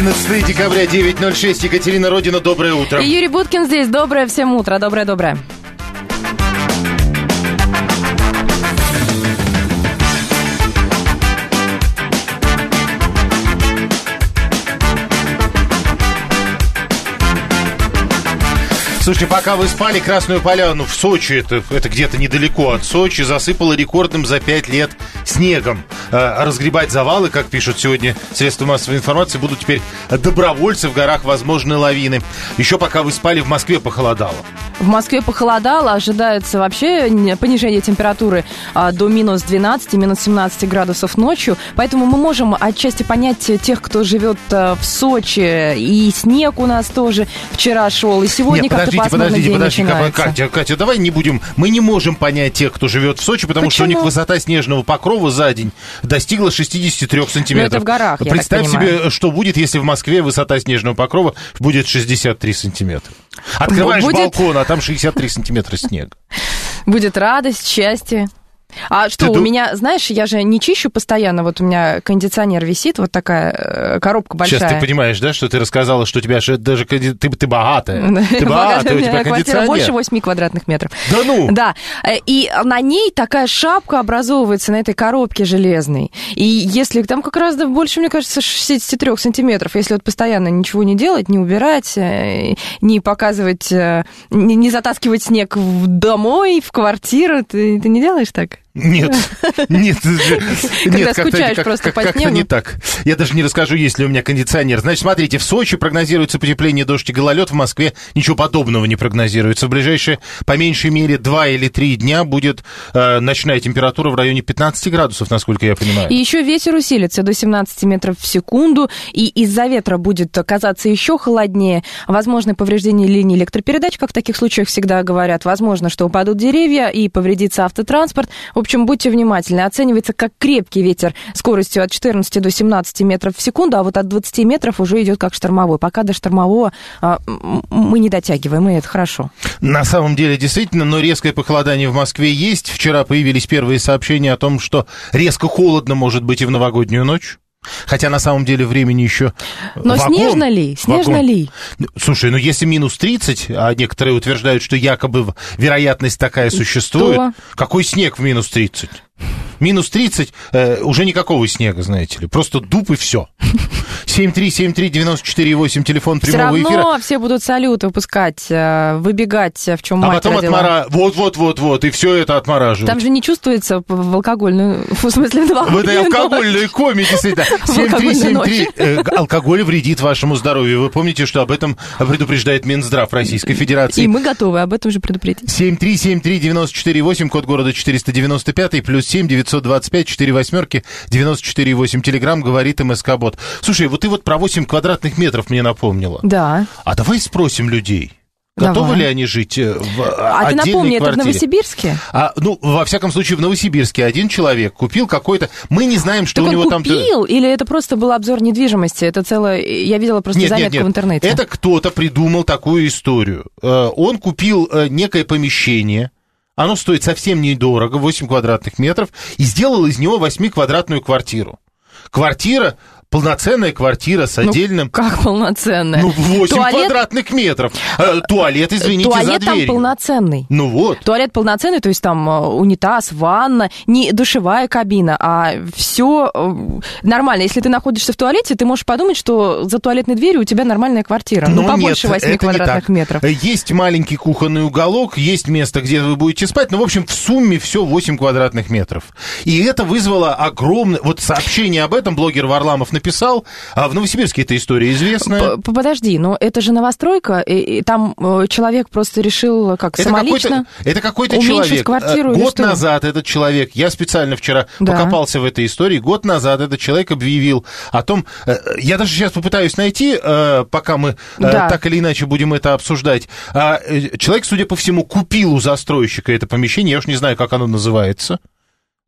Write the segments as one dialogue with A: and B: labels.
A: 11 декабря, 9:06. Екатерина Родина, доброе утро.
B: И Юрий Буткин здесь. Доброе всем утро. Доброе-доброе.
A: Слушайте, пока вы спали, Красную Поляну в Сочи, это где-то недалеко от Сочи, засыпало рекордным за 5 лет снегом. Разгребать завалы, как пишут сегодня средства массовой информации, будут теперь добровольцы, в горах возможны лавины. Еще пока вы спали, в Москве похолодало.
B: В Москве похолодало, ожидается вообще понижение температуры до минус 12, минус 17 градусов ночью. Поэтому мы можем отчасти понять тех, кто живет в Сочи. И снег у нас тоже вчера шел, и сегодня как-то пасмурный день начинается.
A: Катя, давай не будем. Мы не можем понять тех, кто живет в Сочи, потому что у них высота снежного покрова за день достигла 63 сантиметров.
B: Но это в горах, я
A: Представь
B: так понимаю.
A: себе, что будет, если в Москве высота снежного покрова будет 63 сантиметра. Открываешь балкон, а там 63 сантиметра снега.
B: Будет радость, счастье. А что, у меня, знаешь, я же не чищу постоянно, вот у меня кондиционер висит, вот такая коробка большая.
A: Сейчас ты понимаешь, да, что ты рассказала, что у тебя даже ты богатая. Ты богатая, у тебя
B: квартира больше 8 квадратных метров.
A: Да ну?
B: Да, и на ней такая шапка образовывается, на этой коробке железной. И если там как раз больше, мне кажется, 63 сантиметров, если вот постоянно ничего не делать, не убирать, не показывать, не затаскивать снег домой, в квартиру, ты не делаешь так?
A: Нет.
B: Когда скучаешь просто по снегу.
A: Как-то не так. Я даже не расскажу, есть ли у меня кондиционер. Значит, смотрите, в Сочи прогнозируется потепление, дождь и гололед. В Москве ничего подобного не прогнозируется. В ближайшие, по меньшей мере, 2 или 3 дня будет ночная температура в районе 15 градусов, насколько я понимаю.
B: И еще ветер усилится до 17 метров в секунду. И из-за ветра будет казаться еще холоднее. Возможно повреждение линий электропередач, как в таких случаях всегда говорят. Возможно, что упадут деревья и повредится автотранспорт. В общем, будьте внимательны. Оценивается как крепкий ветер скоростью от 14 до 17 метров в секунду, а вот от 20 метров уже идет как штормовой. Пока до штормового мы не дотягиваем, и это хорошо.
A: На самом деле, действительно, но резкое похолодание в Москве есть. Вчера появились первые сообщения о том, что резко холодно может быть и в новогоднюю ночь. Хотя на самом деле времени еще
B: Но вагон, снежно ли? Снежно ли?
A: Слушай, ну если минус 30, а некоторые утверждают, что якобы вероятность такая существует.
B: Что?
A: Какой снег в минус 30? Минус 30, уже никакого снега, знаете ли. Просто дуб и все. 7373948, телефон прямого эфира.
B: Все равно все будут салют выпускать, выбегать, в чем мать
A: потом
B: родила.
A: Вот, и все это отмораживают.
B: Там же не чувствуется в алкогольную, в смысле, в
A: этой алкогольной коме, действительно. 7373948, алкоголь вредит вашему здоровью. Вы помните, что об этом предупреждает Минздрав Российской Федерации.
B: И мы готовы об этом же предупредить.
A: 7373948, код города 495, плюс 7 925 48 94,8. Телеграм, говорит МСК-бот. Слушай, вот ты вот про 8 квадратных метров мне напомнила.
B: Да.
A: А давай спросим людей. Готовы ли они жить в отдельной квартире?
B: А ты напомни, это в Новосибирске?
A: Во всяком случае, в Новосибирске один человек купил какой-то... Мы не знаем, что
B: так
A: у него
B: он
A: там...
B: купил, или это просто был обзор недвижимости? Это целое... Я видела просто заметку в интернете.
A: Это кто-то придумал такую историю. Он купил некое помещение, оно стоит совсем недорого, 8 квадратных метров, и сделал из него 8-квадратную квартиру. Квартира... Полноценная квартира с отдельным...
B: Ну, как полноценная?
A: 8 квадратных метров. Туалет, извините, за дверью.
B: Туалет там полноценный.
A: Ну вот.
B: Туалет полноценный, то есть там унитаз, ванна, не душевая кабина, а все нормально. Если ты находишься в туалете, ты можешь подумать, что за туалетной дверью у тебя нормальная квартира.
A: Но
B: побольше 8 квадратных метров.
A: Есть маленький кухонный уголок, есть место, где вы будете спать, в общем, в сумме все 8 квадратных метров. И это вызвало огромное... Вот сообщение об этом блогер Варламов написал, а в Новосибирске эта история известная.
B: Подожди, но это же новостройка, и там человек просто решил самолично
A: это какой-то
B: уменьшить
A: человек.
B: квартиру.
A: Год назад этот человек, я специально вчера покопался в этой истории, год назад этот человек объявил о том, я даже сейчас попытаюсь найти, пока мы так или иначе будем это обсуждать, человек, судя по всему, купил у застройщика это помещение, я уж не знаю, как оно называется.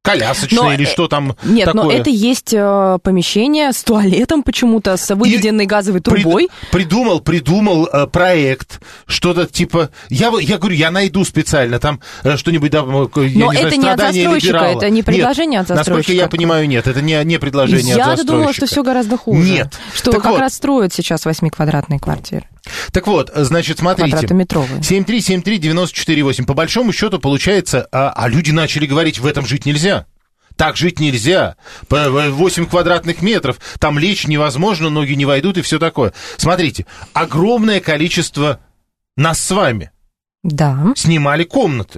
A: колясочное или что там
B: нет,
A: такое?
B: Нет, но это есть помещение с туалетом почему-то, с выведенной газовой трубой.
A: Придумал проект, что-то типа... Я говорю, я найду специально там что-нибудь,
B: но это не от застройщика, это не предложение от застройщика.
A: Насколько я понимаю, нет, это не предложение от застройщика.
B: Я думала, что все гораздо хуже.
A: Нет.
B: Что как раз строят сейчас 8-квадратные квартиры.
A: Так вот, значит, смотрите. 7373948. По большому счету, получается, а люди начали говорить, в этом жить нельзя. Так жить нельзя. 8 квадратных метров. Там лечь невозможно, ноги не войдут и все такое. Смотрите, огромное количество нас с вами снимали комнаты.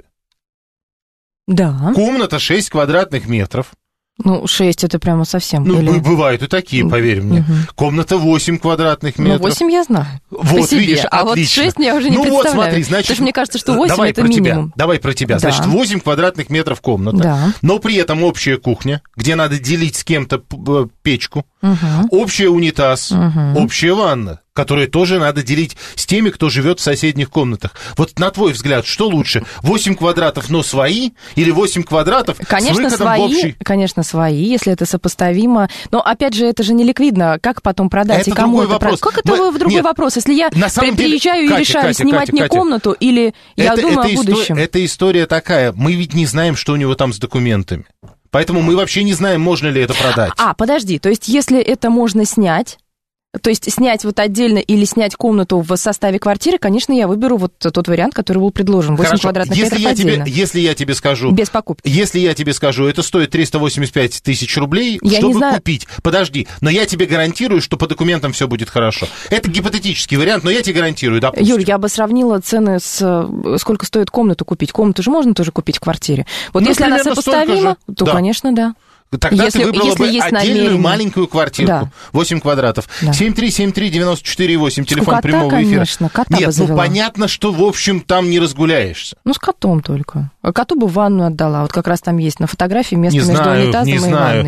B: Да.
A: Комната 6 квадратных метров.
B: 6 это прямо совсем.
A: Бывают и такие, поверь мне. Комната 8 квадратных метров.
B: 8 я знаю.
A: Вот, видишь,
B: а
A: отлично.
B: Вот 6 я уже не представляю.
A: Вот, смотри, значит...
B: Потому что мне кажется, что 8 это минимум.
A: Давай про тебя.
B: Да.
A: Значит, 8 квадратных метров комната.
B: Да.
A: Но при этом общая кухня, где надо делить с кем-то печку. Общий унитаз, общая ванна, которые тоже надо делить с теми, кто живет в соседних комнатах. Вот на твой взгляд, что лучше? 8 квадратов, но свои? Или 8 квадратов с выходом в общий?
B: Конечно, свои, если это сопоставимо. Но, опять же, это же не ликвидно. Как потом продать и кому это продать? Как это другой вопрос? Если я приезжаю и решаю снимать мне комнату, или я думаю о будущем?
A: Эта история такая. Мы ведь не знаем, что у него там с документами. Поэтому мы вообще не знаем, можно ли это продать.
B: Подожди, то есть если это можно снять, то есть снять вот отдельно или снять комнату в составе квартиры, конечно, я выберу вот тот вариант, который был предложен. 8 квадратных метров отдельно.
A: Если я тебе скажу...
B: Без покупки.
A: Если я тебе скажу, это стоит 385 тысяч рублей, чтобы купить. Подожди, но я тебе гарантирую, что по документам все будет хорошо. Это гипотетический вариант, но я тебе гарантирую, допустим.
B: Юль, я бы сравнила цены с... Сколько стоит комнату купить. Комнату же можно тоже купить в квартире. Вот если она сопоставима, то, конечно, да.
A: Тогда ты выбрала бы отдельную маленькую квартирку.
B: Да.
A: 8 квадратов.
B: Да.
A: 7373948, телефон прямого эфира.
B: Конечно, кота
A: Нет,
B: бы завела.
A: Понятно, что, в общем, там не разгуляешься.
B: С котом только. Коту бы ванну отдала. Вот как раз там есть на фотографии место между унитазом и ванной.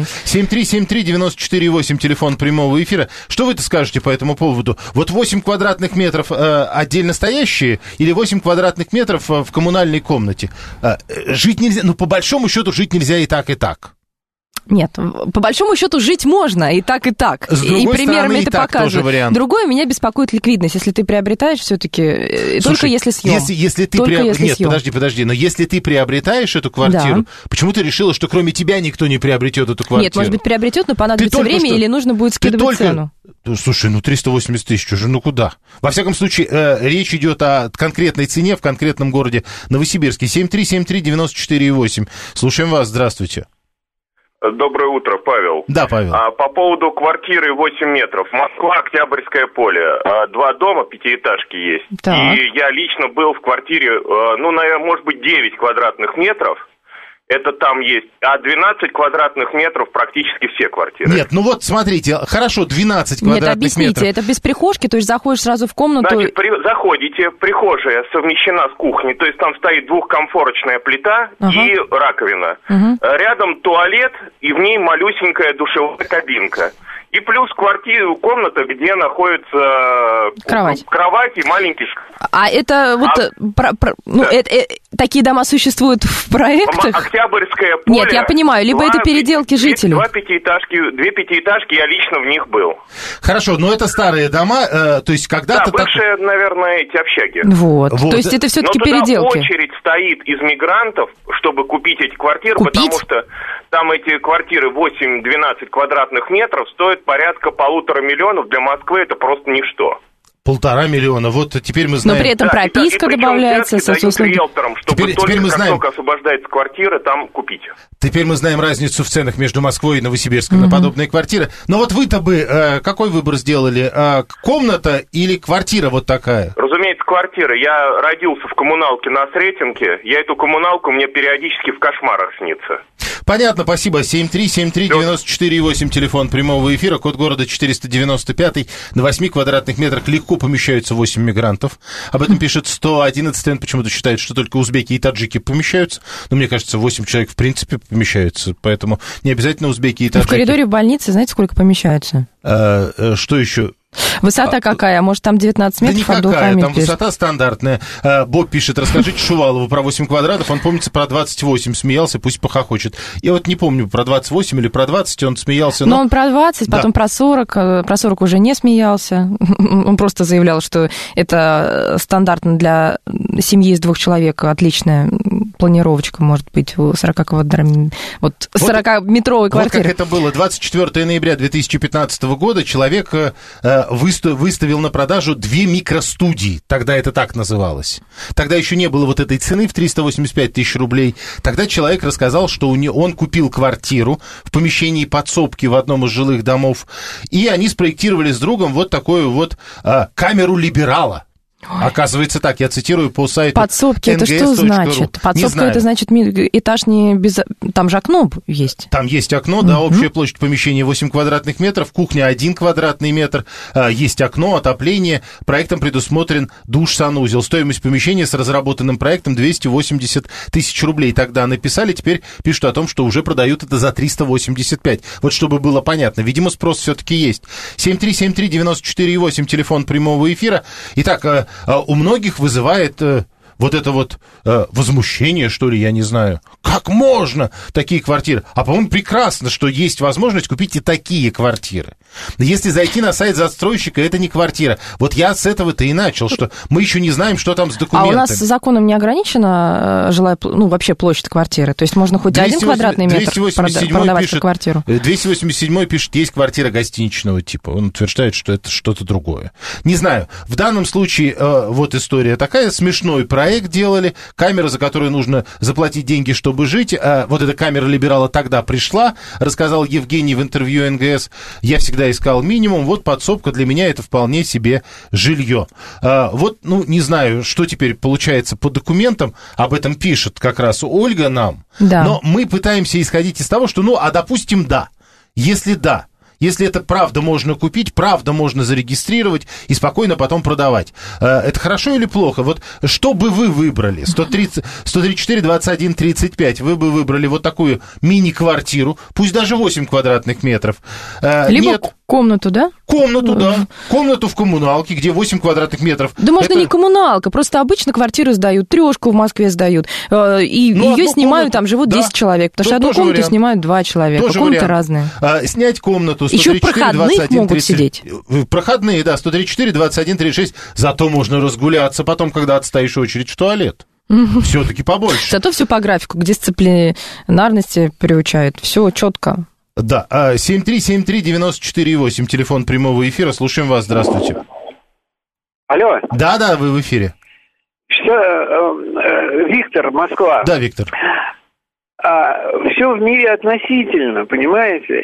A: 7373948, телефон прямого эфира. Что вы-то скажете по этому поводу? Вот 8 квадратных метров отдельно стоящие или 8 квадратных метров в коммунальной комнате? Жить нельзя, по большому счету жить нельзя и так, и так.
B: Нет, по большому счету жить можно и так, и так.
A: С другой
B: и примерами
A: стороны,
B: это показывает. Другое, меня беспокоит ликвидность. Если ты приобретаешь все-таки, только если съем.
A: Если ты Нет, подожди, но если ты приобретаешь эту квартиру, почему ты решила, что кроме тебя никто не приобретет эту квартиру?
B: Нет, может быть, приобретет, но понадобится время или нужно будет скидывать цену.
A: Слушай, 380 тысяч уже, куда? Во всяком случае, речь идет о конкретной цене в конкретном городе Новосибирске. 7373948. Слушаем вас, здравствуйте.
C: Доброе утро, Павел.
A: Да, Павел.
C: По поводу квартиры 8 метров. Москва, Октябрьское поле. 2 дома, 5-этажки есть.
B: Так.
C: И я лично был в квартире, наверное, может быть, 9 квадратных метров. Это там есть. А 12 квадратных метров практически все квартиры.
A: Нет, смотрите, хорошо, 12 квадратных метров.
B: Нет, объясните, это без прихожки, то есть заходишь сразу в комнату...
C: Значит, заходите, прихожая совмещена с кухней, то есть там стоит двухкомфорочная плита и раковина. Рядом туалет, и в ней малюсенькая душевая кабинка. И плюс комната, где находится кровать и маленький шкаф.
B: А это такие дома существуют в проектах?
C: Октябрьское поле.
B: Нет, я понимаю, либо это переделки жителей.
C: 2 пятиэтажки, я лично в них был.
A: Хорошо, но это старые дома, то есть когда-то...
C: Да, бывшие, наверное, эти общаги.
B: Вот. То есть это все-таки переделки.
C: Но очередь стоит из мигрантов, чтобы купить эти квартиры, потому что там эти квартиры 8-12 квадратных метров стоят порядка 1,5 миллиона. Для Москвы это просто ничто.
A: 1,5 миллиона, вот теперь мы знаем...
B: Но при этом прописка добавляется.
C: Риэлторам, чтобы
A: теперь мы знаем...
C: только освобождается квартира, там купить.
A: Теперь мы знаем разницу в ценах между Москвой и Новосибирском на подобные квартиры. Но вот вы-то бы какой выбор сделали? Комната или квартира вот такая?
C: Разумеется, квартира. Я родился в коммуналке на Сретенке. Я эту коммуналку, мне периодически в кошмарах снится.
A: Понятно, спасибо. 7373948, телефон прямого эфира, код города 495. На 8 квадратных метрах легко помещаются 8 мигрантов. Об этом пишет 111. Он почему-то считает, что только узбеки и таджики помещаются. Но мне кажется, 8 человек в принципе помещаются. Поэтому не обязательно узбеки и таджики.
B: В коридоре в больнице, знаете, сколько помещаются?
A: Что еще?
B: Высота какая? Может, там 19 метров от
A: никакая, там высота стандартная. Боб пишет, расскажите Шувалову про 8 квадратов. Он, помнится, про 28 смеялся, пусть похохочет. Я вот не помню, про 28 или про 20 он смеялся.
B: Но он про 20, потом про 40. Про 40 уже не смеялся. Он просто заявлял, что это стандартно для семьи из 2 человек. Отличная планировочка, может быть, у 40-метровой квартиры.
A: Вот как это было. 24 ноября 2015 года человек выставил на продажу 2 микростудии. Тогда это так называлось. Тогда еще не было вот этой цены в 385 тысяч рублей. Тогда человек рассказал, что он купил квартиру в помещении подсобки в одном из жилых домов, и они спроектировали с другом вот такую вот камеру либерала. Оказывается так, я цитирую по сайту
B: подсобки, это что значит? Подсобка, это значит этаж не без... Там же окно есть.
A: Там есть окно, да, общая площадь помещения 8 квадратных метров, кухня 1 квадратный метр, есть окно, отопление, проектом предусмотрен душ-санузел. Стоимость помещения с разработанным проектом 280 тысяч рублей. Тогда написали, теперь пишут о том, что уже продают это за 385. Вот чтобы было понятно, видимо, спрос все-таки есть. 7373948, телефон прямого эфира. Итак, у многих вызывает вот это вот возмущение, что ли, я не знаю. Как можно такие квартиры? А, по-моему, прекрасно, что есть возможность купить и такие квартиры. Если зайти на сайт застройщика, это не квартира. Вот я с этого-то и начал, что мы еще не знаем, что там с документами.
B: А у нас законом не ограничена вообще площадь квартиры? То есть можно хоть 1 квадратный метр продавать как квартиру? 287
A: пишет, есть квартира гостиничного типа. Он утверждает, что это что-то другое. Не знаю. В данном случае вот история такая. Смешной проект делали. Камера, за которую нужно заплатить деньги, чтобы жить. Вот эта камера либерала тогда пришла, рассказал Евгений в интервью НГС. Я всегда искал минимум. Вот подсобка для меня это вполне себе жилье. Вот, не знаю, что теперь получается по документам. Об этом пишет как раз Ольга нам.
B: Да.
A: Но мы пытаемся исходить из того, что, допустим, да. Если это правда можно купить, правда можно зарегистрировать и спокойно потом продавать. Это хорошо или плохо? Вот что бы вы выбрали? 134-21-35. Вы бы выбрали вот такую мини-квартиру, пусть даже 8 квадратных метров.
B: Либо комнату, да?
A: Комнату, да. Комнату в коммуналке, где 8 квадратных метров.
B: Да можно не коммуналка, просто обычно квартиры сдают, 3 в Москве сдают. И ее снимают, там живут 10 человек. Потому что одну комнату снимают 2 человека. Комнаты разные.
A: Снять комнату.
B: Еще в проходных могут сидеть.
A: Проходные, да, 134-21-36. Зато можно разгуляться потом, когда отстоишь очередь в туалет. Все-таки побольше.
B: Зато все по графику, к дисциплинарности приучают. Все четко.
A: Да, 7373948, телефон прямого эфира. Слушаем вас, здравствуйте.
D: Алло.
A: Да, вы в эфире.
D: Виктор, Москва.
A: Да, Виктор.
D: Все в мире относительно, понимаете?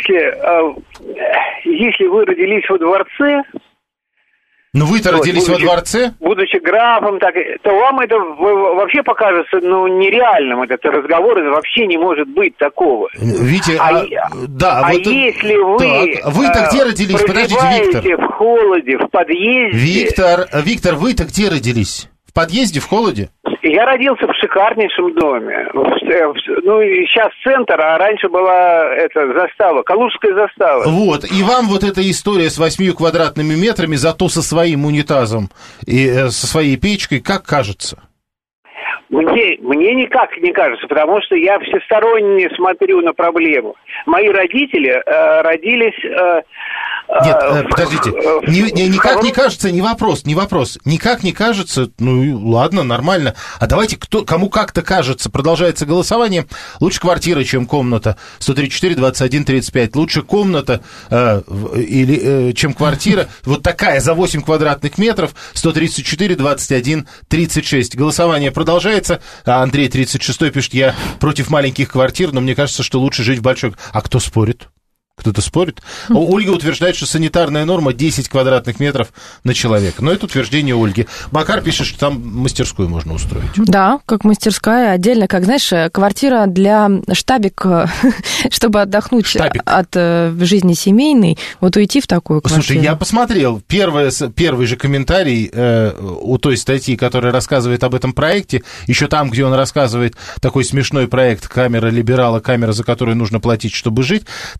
D: Если вы родились во дворце...
A: Вы-то родились во дворце?
D: Будучи графом, то вам это вообще покажется нереальным, этот разговор, это вообще не может быть такого.
A: Витя,
D: если вы...
A: Так, вы-то где родились? Подождите, Виктор.
D: В холоде, в подъезде...
A: Виктор, вы-то где родились? В подъезде, в холоде?
D: Я родился в шикарнейшем доме. Сейчас центр, а раньше была застава, Калужская застава.
A: Вот, и вам вот эта история с 8 квадратными метрами, зато со своим унитазом и со своей печкой, как кажется?
D: Мне никак не кажется, потому что я всесторонне смотрю на проблему. Мои родители родились...
A: Нет, подождите, никак не кажется, не вопрос. Никак не кажется, ладно, нормально. А давайте, кому как-то кажется, продолжается голосование. Лучше квартира, чем комната. 134-21-35. Лучше комната чем квартира. Вот такая за 8 квадратных метров. 134-21-36. Голосование продолжается. А Андрей 36 пишет, я против маленьких квартир, но мне кажется, что лучше жить в большой... А кто спорит? Кто-то спорит? Ольга утверждает, что санитарная норма 10 квадратных метров на человека. Но это утверждение Ольги. Макар пишет, что там мастерскую можно устроить. Да,
B: как мастерская отдельно, как, знаешь, квартира для штабика, чтобы отдохнуть от жизни семейной, вот уйти в такую квартиру.
A: Слушай, я посмотрел первый же комментарий у той статьи, которая рассказывает об этом проекте, еще там, где он рассказывает такой смешной проект «Камера либерала», камера, за которую нужно платить, чтобы жить. Так вот,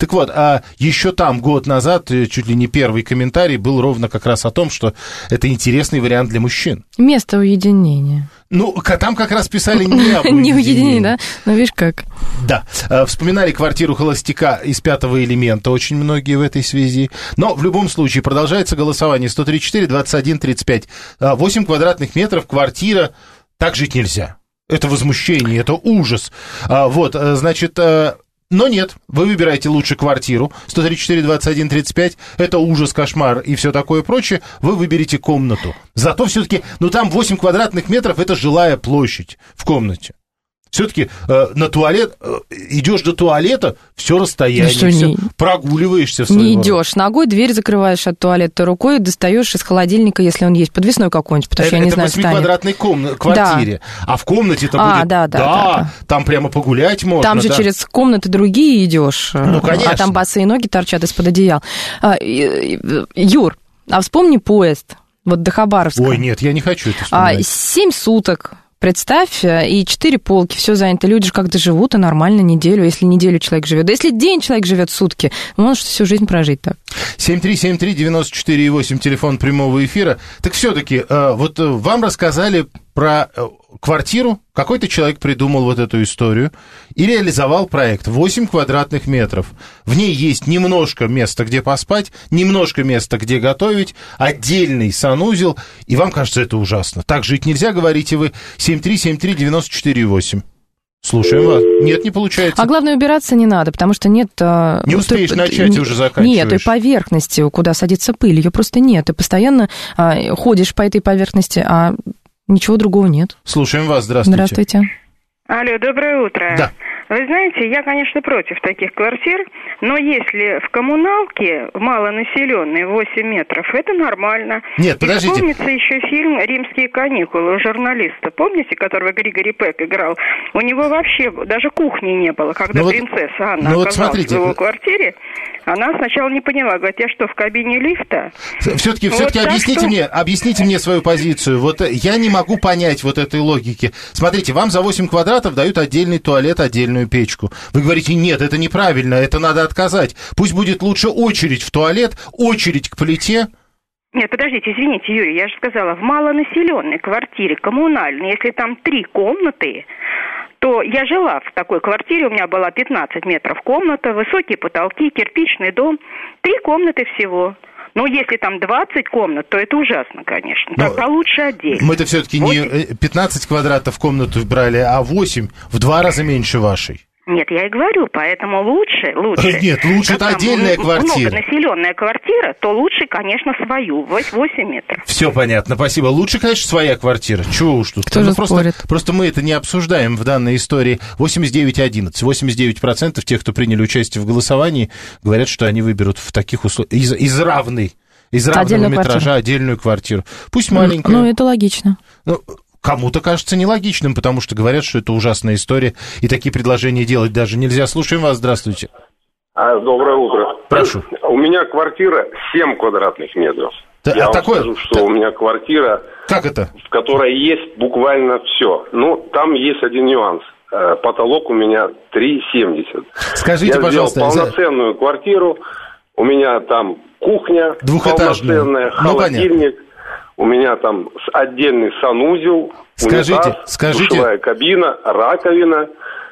A: еще там год назад, чуть ли не первый комментарий был ровно как раз о том, что это интересный вариант для мужчин.
B: Место уединения.
A: Ну, там как раз писали не об уединении.
B: Не уединение, да? Ну, видишь как.
A: Да. Вспоминали квартиру холостяка из «Пятого элемента» очень многие в этой связи. Но в любом случае продолжается голосование. 134-21-35. 8 квадратных метров, квартира. Так жить нельзя. Это возмущение, это ужас. Вот, значит... Но нет, вы выбираете лучше квартиру, 134-21-35, это ужас, кошмар и все такое прочее, вы выберете комнату. Зато все-таки, там 8 квадратных метров, это жилая площадь в комнате. Все-таки на туалет, идешь до туалета, все расстояние, прогуливаешься в своем.
B: Не идешь ногой, дверь закрываешь от туалета рукой, достаешь из холодильника, если он есть, подвесной какой-нибудь, потому что я не знаю,
A: это в 8-квадратной квартире, да. А в комнате-то будет, да, там прямо погулять можно.
B: Там же через комнаты другие идешь,
A: конечно.
B: А там босые ноги торчат из-под одеял. Юр, а вспомни поезд, вот до Хабаровска.
A: Ой, нет, я не хочу это вспоминать.
B: 7 суток. Представь, и 4 полки, все занято. Люди же как-то живут, и нормально неделю, если неделю человек живет. Да если день человек живет сутки, может всю жизнь прожить так.
A: 7373948, телефон прямого эфира. Так все-таки, вот вам рассказали про квартиру, какой-то человек придумал вот эту историю и реализовал проект 8 квадратных метров. В ней есть немножко места, где поспать, немножко места, где готовить, отдельный санузел, и вам кажется это ужасно. Так жить нельзя, говорите вы. 7373948. Слушаем вас. Нет, не получается.
B: А главное, убираться не надо, потому что нет...
A: Не успеешь начать, и уже заканчиваешь.
B: Нет, той поверхности, куда садится пыль, ее просто нет. Ты постоянно ходишь по этой поверхности, а ничего другого нет.
A: Слушаем вас. Здравствуйте.
B: Здравствуйте.
E: Алло, доброе утро.
A: Да.
E: Вы знаете, я, конечно, против таких квартир, но если в коммуналке малонаселенной 8 метров, это нормально.
A: Нет, подождите.
E: И вспомнится еще фильм «Римские каникулы» у журналиста. Помните, которого Григорий Пек играл? У него вообще даже кухни не было. Когда принцесса Анна оказалась в его квартире, она сначала не поняла. Говорит, я что, в кабине лифта?
A: Все-таки объясните мне свою позицию. Вот я не могу понять вот этой логики. Смотрите, вам за 8 квадратов дают отдельный туалет, отдельную печку. Вы говорите, нет, это неправильно, это надо отказать. Пусть будет лучше очередь в туалет, очередь к плите.
E: Нет, подождите, извините, Юрий, я же сказала, в малонаселенной квартире, коммунальной, если там 3 комнаты, то я жила в такой квартире, у меня была 15 метров комната, высокие потолки, кирпичный дом, 3 комнаты всего. Ну, если там 20 комнат, то это ужасно, конечно. Тогда лучше отдельно.
A: Мы-то все-таки не 15 квадратов в комнату брали, а 8, в 2 раза меньше вашей.
E: Нет, я и говорю, поэтому лучше.
A: Нет, лучше это отдельная квартира.
E: Многонаселенная квартира, то лучше, конечно, свою, 8 метров.
A: Все понятно, спасибо. Лучше, конечно, своя квартира. Чего уж тут.
B: Кто же спорит?
A: Просто мы это не обсуждаем в данной истории. 89-11. 89% тех, кто приняли участие в голосовании, говорят, что они выберут в таких условиях из равного метража отдельную квартиру. Пусть маленькая.
B: Ну, это логично.
A: Кому-то кажется нелогичным, потому что говорят, что это ужасная история, и такие предложения делать даже нельзя. Слушаем вас, здравствуйте.
F: Доброе утро.
A: Прошу.
F: У меня квартира 7 квадратных метров. Я вам скажу, что у меня квартира,
A: как это?
F: В которой есть буквально все. Ну, там есть один нюанс. Потолок у меня 3,70.
A: Скажите, пожалуйста.
F: Я сделал полноценную квартиру. У меня там кухня полноценная, холодильник. У меня там отдельный санузел, унитаз, душевая кабина, раковина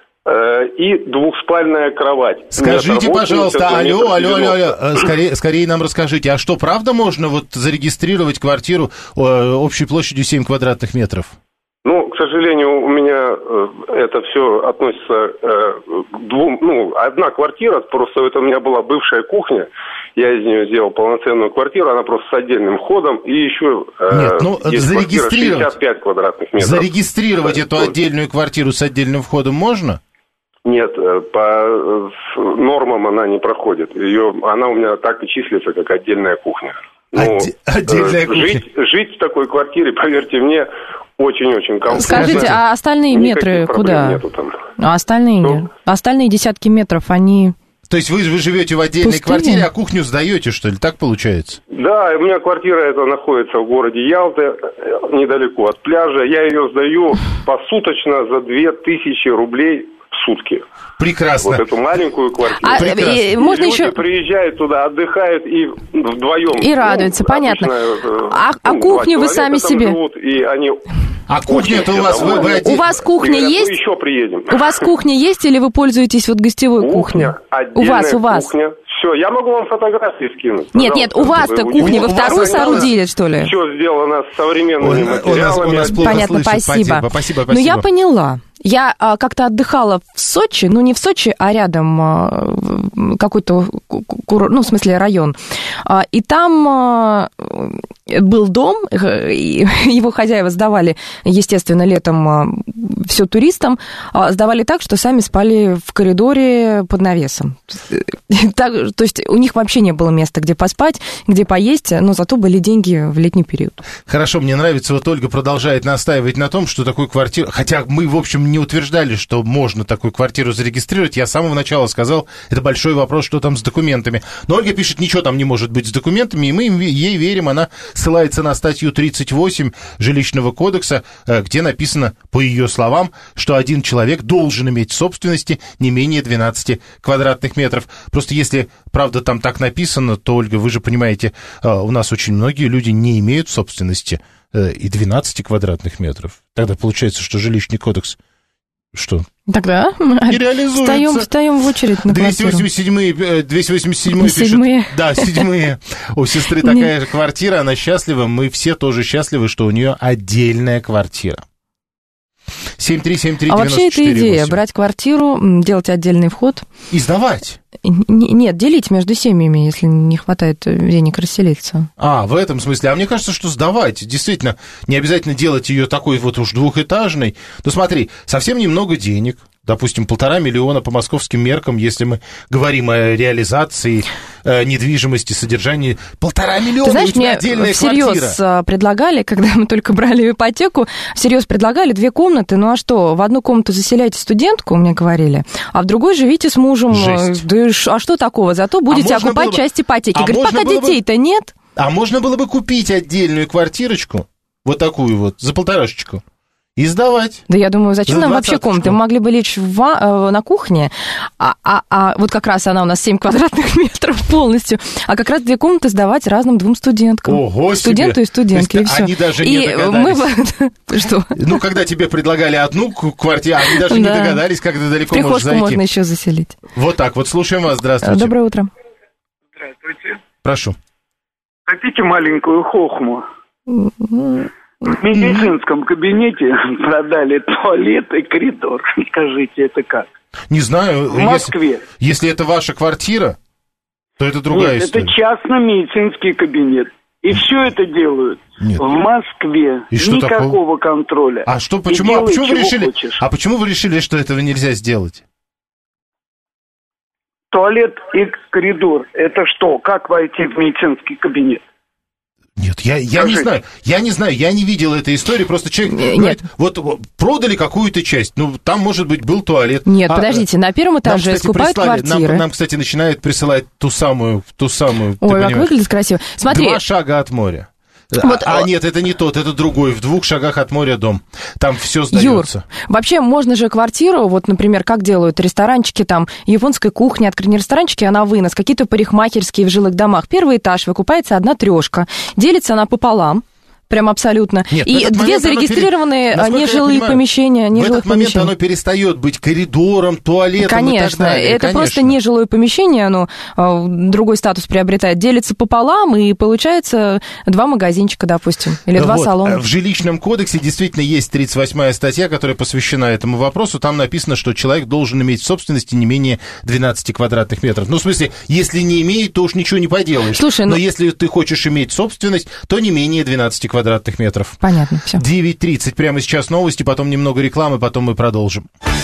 F: и двухспальная кровать.
A: Скажите, пожалуйста, алло, скорее нам расскажите, а что, правда можно вот зарегистрировать квартиру общей площадью 7 квадратных метров?
F: Ну, к сожалению, у меня это все относится к двум, одна квартира, просто это у меня была бывшая кухня, я из нее сделал полноценную квартиру, она просто с отдельным входом, и еще есть квартира 65 квадратных метров.
A: Зарегистрировать эту отдельную квартиру с отдельным входом можно?
F: Нет, по нормам она не проходит, она у меня так и числится, как отдельная кухня.
A: Отдельная кухня.
F: Жить в такой квартире, поверьте мне, очень-очень комфортно.
B: Скажите, а остальные метры куда?
F: Нету там.
B: А остальные десятки метров, они...
A: То есть вы живете в отдельной квартире, а кухню сдаете, что ли? Так получается?
F: Да, у меня квартира эта находится в городе Ялта, недалеко от пляжа. Я ее сдаю посуточно за 2000 рублей в сутки.
A: Прекрасно.
F: Вот эту маленькую квартиру.
B: Можно
F: люди
B: еще...
F: приезжают туда, отдыхают и вдвоем.
B: И радуются, понятно. Кухню вы сами себе...
F: Живут, и они...
A: А кухня-то у вас...
B: У вас кухня есть?
F: Мы еще приедем.
B: У вас кухня есть или вы пользуетесь вот гостевой кухней?
F: У вас. Кухня. Все, я могу вам фотографии скинуть.
B: Нет, у вас-то кухня, вы вторую соорудили, что ли?
F: Все сделано с современными материалами.
A: У нас плохо
B: понятно,
A: слышит. Спасибо.
B: Ну, я поняла. Я как-то отдыхала в Сочи, ну, не в Сочи, а рядом какой-то, ну, в смысле, район. И там был дом, его хозяева сдавали, естественно, летом все туристам, сдавали так, что сами спали в коридоре под навесом. То есть у них вообще не было места, где поспать, где поесть, но зато были деньги в летний период.
A: Хорошо, мне нравится, вот Ольга продолжает настаивать на том, что такую квартиру... Хотя мы, в общем, не утверждали, что можно такую квартиру зарегистрировать. Я с самого начала сказал, это большой вопрос, что там с документами. Но Ольга пишет, ничего там не может быть с документами, и мы ей верим. Она ссылается на статью 38 Жилищного кодекса, где написано, по ее словам, что один человек должен иметь в собственности не менее 12 квадратных метров. Просто если, правда, там так написано, то, Ольга, вы же понимаете, у нас очень многие люди не имеют в собственности и 12 квадратных метров. Тогда получается, что жилищный кодекс что?
B: Тогда
A: не реализуется.
B: Встаем в очередь на квартиру.
A: 287 пишет. Да, седьмые. У сестры такая же квартира, она счастлива. Мы все тоже счастливы, что у нее отдельная квартира. 7373948.
B: А вообще это идея, брать квартиру, делать отдельный вход.
A: И сдавать.
B: Нет, делить между семьями, если не хватает денег расселиться.
A: В этом смысле. А мне кажется, что сдавать. Действительно, не обязательно делать ее такой вот уж двухэтажной. Ну смотри, совсем немного денег. Допустим, 1,5 миллиона по московским меркам, если мы говорим о реализации недвижимости, содержании. 1,5 миллиона, ты знаешь, у тебя отдельная квартира.
B: Всерьез предлагали, когда мы только брали ипотеку, всерьез предлагали 2 комнаты. Ну а что, в одну комнату заселяйте студентку, мне говорили, а в другой живите с мужем.
A: Жесть.
B: Да, а что такого? Зато будете окупать часть ипотеки. Говорит, пока детей-то нет.
A: А можно было бы купить отдельную квартирочку, вот такую вот, за 1,5. И сдавать.
B: Да я думаю, зачем нам вообще комнаты? Мы могли бы лечь на кухне, а вот как раз она у нас 7 квадратных метров полностью, а как раз 2 комнаты сдавать разным 2 студенткам.
A: Ого,
B: студенту
A: себе.
B: И студентке, и все.
A: Они даже не догадались.
B: Что?
A: Ну, когда тебе предлагали одну квартиру, они даже не догадались, как ты далеко можешь зайти.
B: Прихожку можно еще заселить.
A: Вот так вот. Слушаем вас. Здравствуйте.
B: Доброе утро.
G: Здравствуйте.
A: Прошу.
G: Хотите маленькую хохму? В медицинском кабинете продали туалет и коридор. Скажите, это как?
A: Не знаю.
G: В Москве.
A: Если это ваша квартира, то это другая история.
G: Это частно-медицинский кабинет. И все это делают в Москве.
A: И что
G: никакого
A: такого?
G: Контроля.
A: А что, почему вы решили? А почему вы решили, что этого нельзя сделать?
G: Туалет и коридор. Это что? Как войти в медицинский кабинет?
A: Нет, я не знаю, я не видел этой истории, просто человек говорит, вот продали какую-то часть, ну, там, может быть, был туалет.
B: Нет, подождите, на первом этаже скупают квартиры.
A: Нам, кстати, начинают присылать ту самую.
B: Ой, как выглядит красиво. Смотри.
A: 2 шага от моря.
B: Вот,
A: нет, это не тот, это другой. В 2 шагах от моря дом. Там все сдается.
B: Юр, вообще можно же квартиру, вот, например, как делают ресторанчики, там, японской кухни, не ресторанчики, а на вынос, какие-то парикмахерские в жилых домах. Первый этаж выкупается 1 трёшка, делится она пополам. Прям абсолютно.
A: Нет,
B: и 2 зарегистрированные нежилые помещения.
A: В этот момент оно перестает быть коридором, туалетом.
B: Конечно,
A: и так далее.
B: Это просто нежилое помещение, оно другой статус приобретает. Делится пополам, и получается 2 магазинчика, допустим, или 2 салона.
A: В жилищном кодексе действительно есть 38-я статья, которая посвящена этому вопросу. Там написано, что человек должен иметь в собственности не менее 12 квадратных метров. Ну, в смысле, если не имеет, то уж ничего не поделаешь.
B: Слушай,
A: но если ты хочешь иметь собственность, то не менее 12 квадратных метров.
B: Понятно, все.
A: 9:30. Прямо сейчас новости, потом немного рекламы, потом мы продолжим.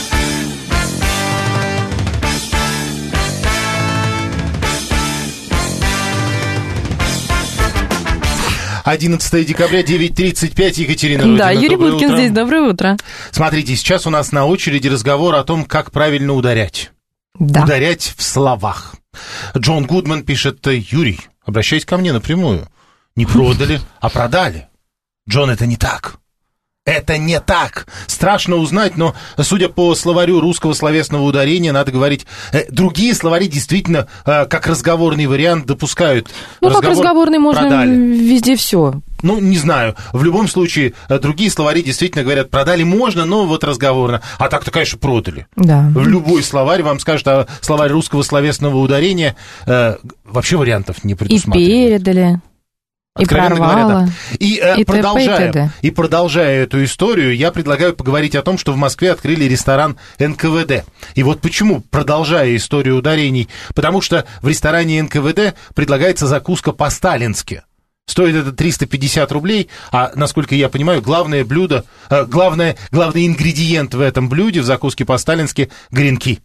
A: 11 декабря, 9:35, Екатерина Родина.
B: Да, Юрий Буткин здесь, доброе утро.
A: Смотрите, сейчас у нас на очереди разговор о том, как правильно ударять.
B: Да.
A: Ударять в словах. Джон Гудман пишет: Юрий, обращайтесь ко мне напрямую. Не продали, а продали. Джон, это не так. Это не так. Страшно узнать, но, судя по словарю русского словесного ударения, надо говорить... Другие словари действительно, как разговорный вариант, допускают.
B: Ну, как разговорный можно
A: продали.
B: Везде все.
A: Ну, не знаю. В любом случае, другие словари действительно говорят, продали можно, но вот разговорно. А так-то, конечно, продали.
B: Да.
A: В любой словарь вам скажут, а словарь русского словесного ударения вообще вариантов не предусматривает.
B: И передали. И прорвало.
A: Говоря, да. Продолжая эту историю, я предлагаю поговорить о том, что в Москве открыли ресторан НКВД. И вот почему, продолжая историю ударений, потому что в ресторане НКВД предлагается закуска по-сталински. Стоит это 350 рублей, а, насколько я понимаю, главное блюдо, главный ингредиент в этом блюде, в закуске по-сталински, гренки.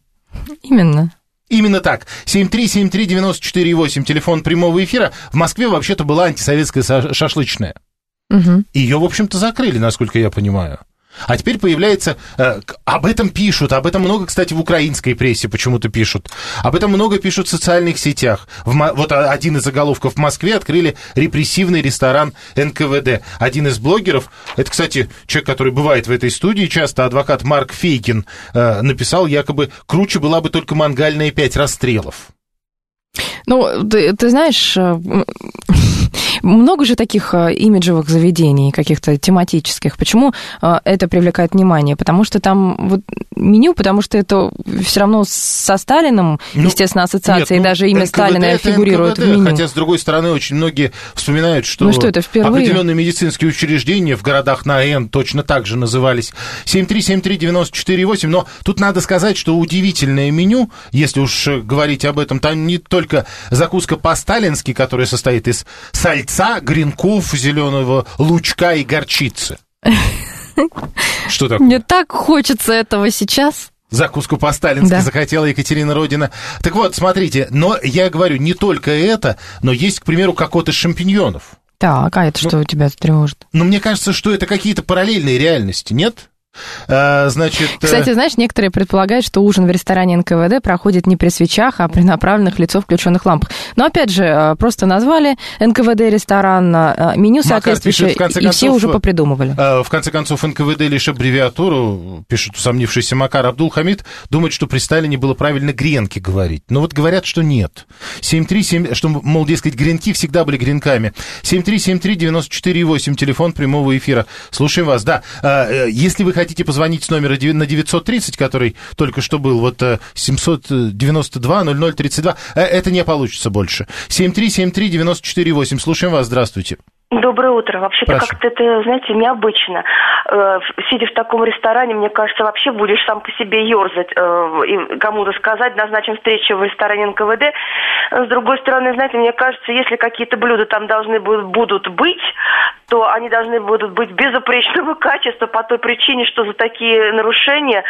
A: Именно так. 7373948, телефон прямого эфира. В Москве вообще-то была антисоветская шашлычная. Угу. Ее, в общем-то, закрыли, насколько я понимаю. А теперь появляется... об этом пишут, об этом много, кстати, в украинской прессе почему-то пишут. Об этом много пишут в социальных сетях. Вот один из заголовков: в Москве открыли репрессивный ресторан НКВД. Один из блогеров, это, кстати, человек, который бывает в этой студии часто, адвокат Марк Фейгин, написал, якобы круче была бы только мангальная 5 расстрелов.
B: Ну, ты знаешь... Много же таких имиджевых заведений, каких-то тематических. Почему это привлекает внимание? Потому что там вот меню, потому что это все равно со Сталиным, естественно, ассоциация, и даже имя НКВД Сталина фигурирует в меню.
A: Хотя, с другой стороны, очень многие вспоминают, что это определенные медицинские учреждения в городах на Н точно так же назывались. 7373948, но тут надо сказать, что удивительное меню, если уж говорить об этом, там не только закуска по-сталински, которая состоит из сальца, гренков, зеленого лучка и горчицы. Что такое?
B: Мне так хочется этого сейчас.
A: Закуску по-сталински захотела Екатерина Родина. Так вот, смотрите, но я говорю, не только это, но есть, к примеру, кокот из шампиньонов.
B: Так, а это что у тебя тревожит?
A: Ну, мне кажется, что это какие-то параллельные реальности, нет? Значит...
B: Кстати, знаешь, некоторые предполагают, что ужин в ресторане НКВД проходит не при свечах, а при направленных лицо включенных лампах. Но, опять же, просто назвали НКВД ресторан, меню соответствующее, и все уже попридумывали.
A: В конце концов, НКВД лишь аббревиатуру, пишет усомнившийся Макар. Абдул-Хамид думает, что при Сталине было правильно гренки говорить. Но вот говорят, что нет. 737, что, мол, дескать, гренки всегда были гренками. 7373948, телефон прямого эфира. Слушаем вас. Да, если вы хотите позвонить с номера на 930, который только что был, вот 792-00-32, это не получится больше. 7373948, слушаем вас, здравствуйте.
H: Доброе утро. Вообще-то как-то это, знаете, необычно. Сидя в таком ресторане, мне кажется, вообще будешь сам по себе ерзать и кому-то сказать, назначим встречу в ресторане НКВД. С другой стороны, знаете, мне кажется, если какие-то блюда там должны будут быть, то они должны будут быть безупречного качества по той причине, что за такие нарушения,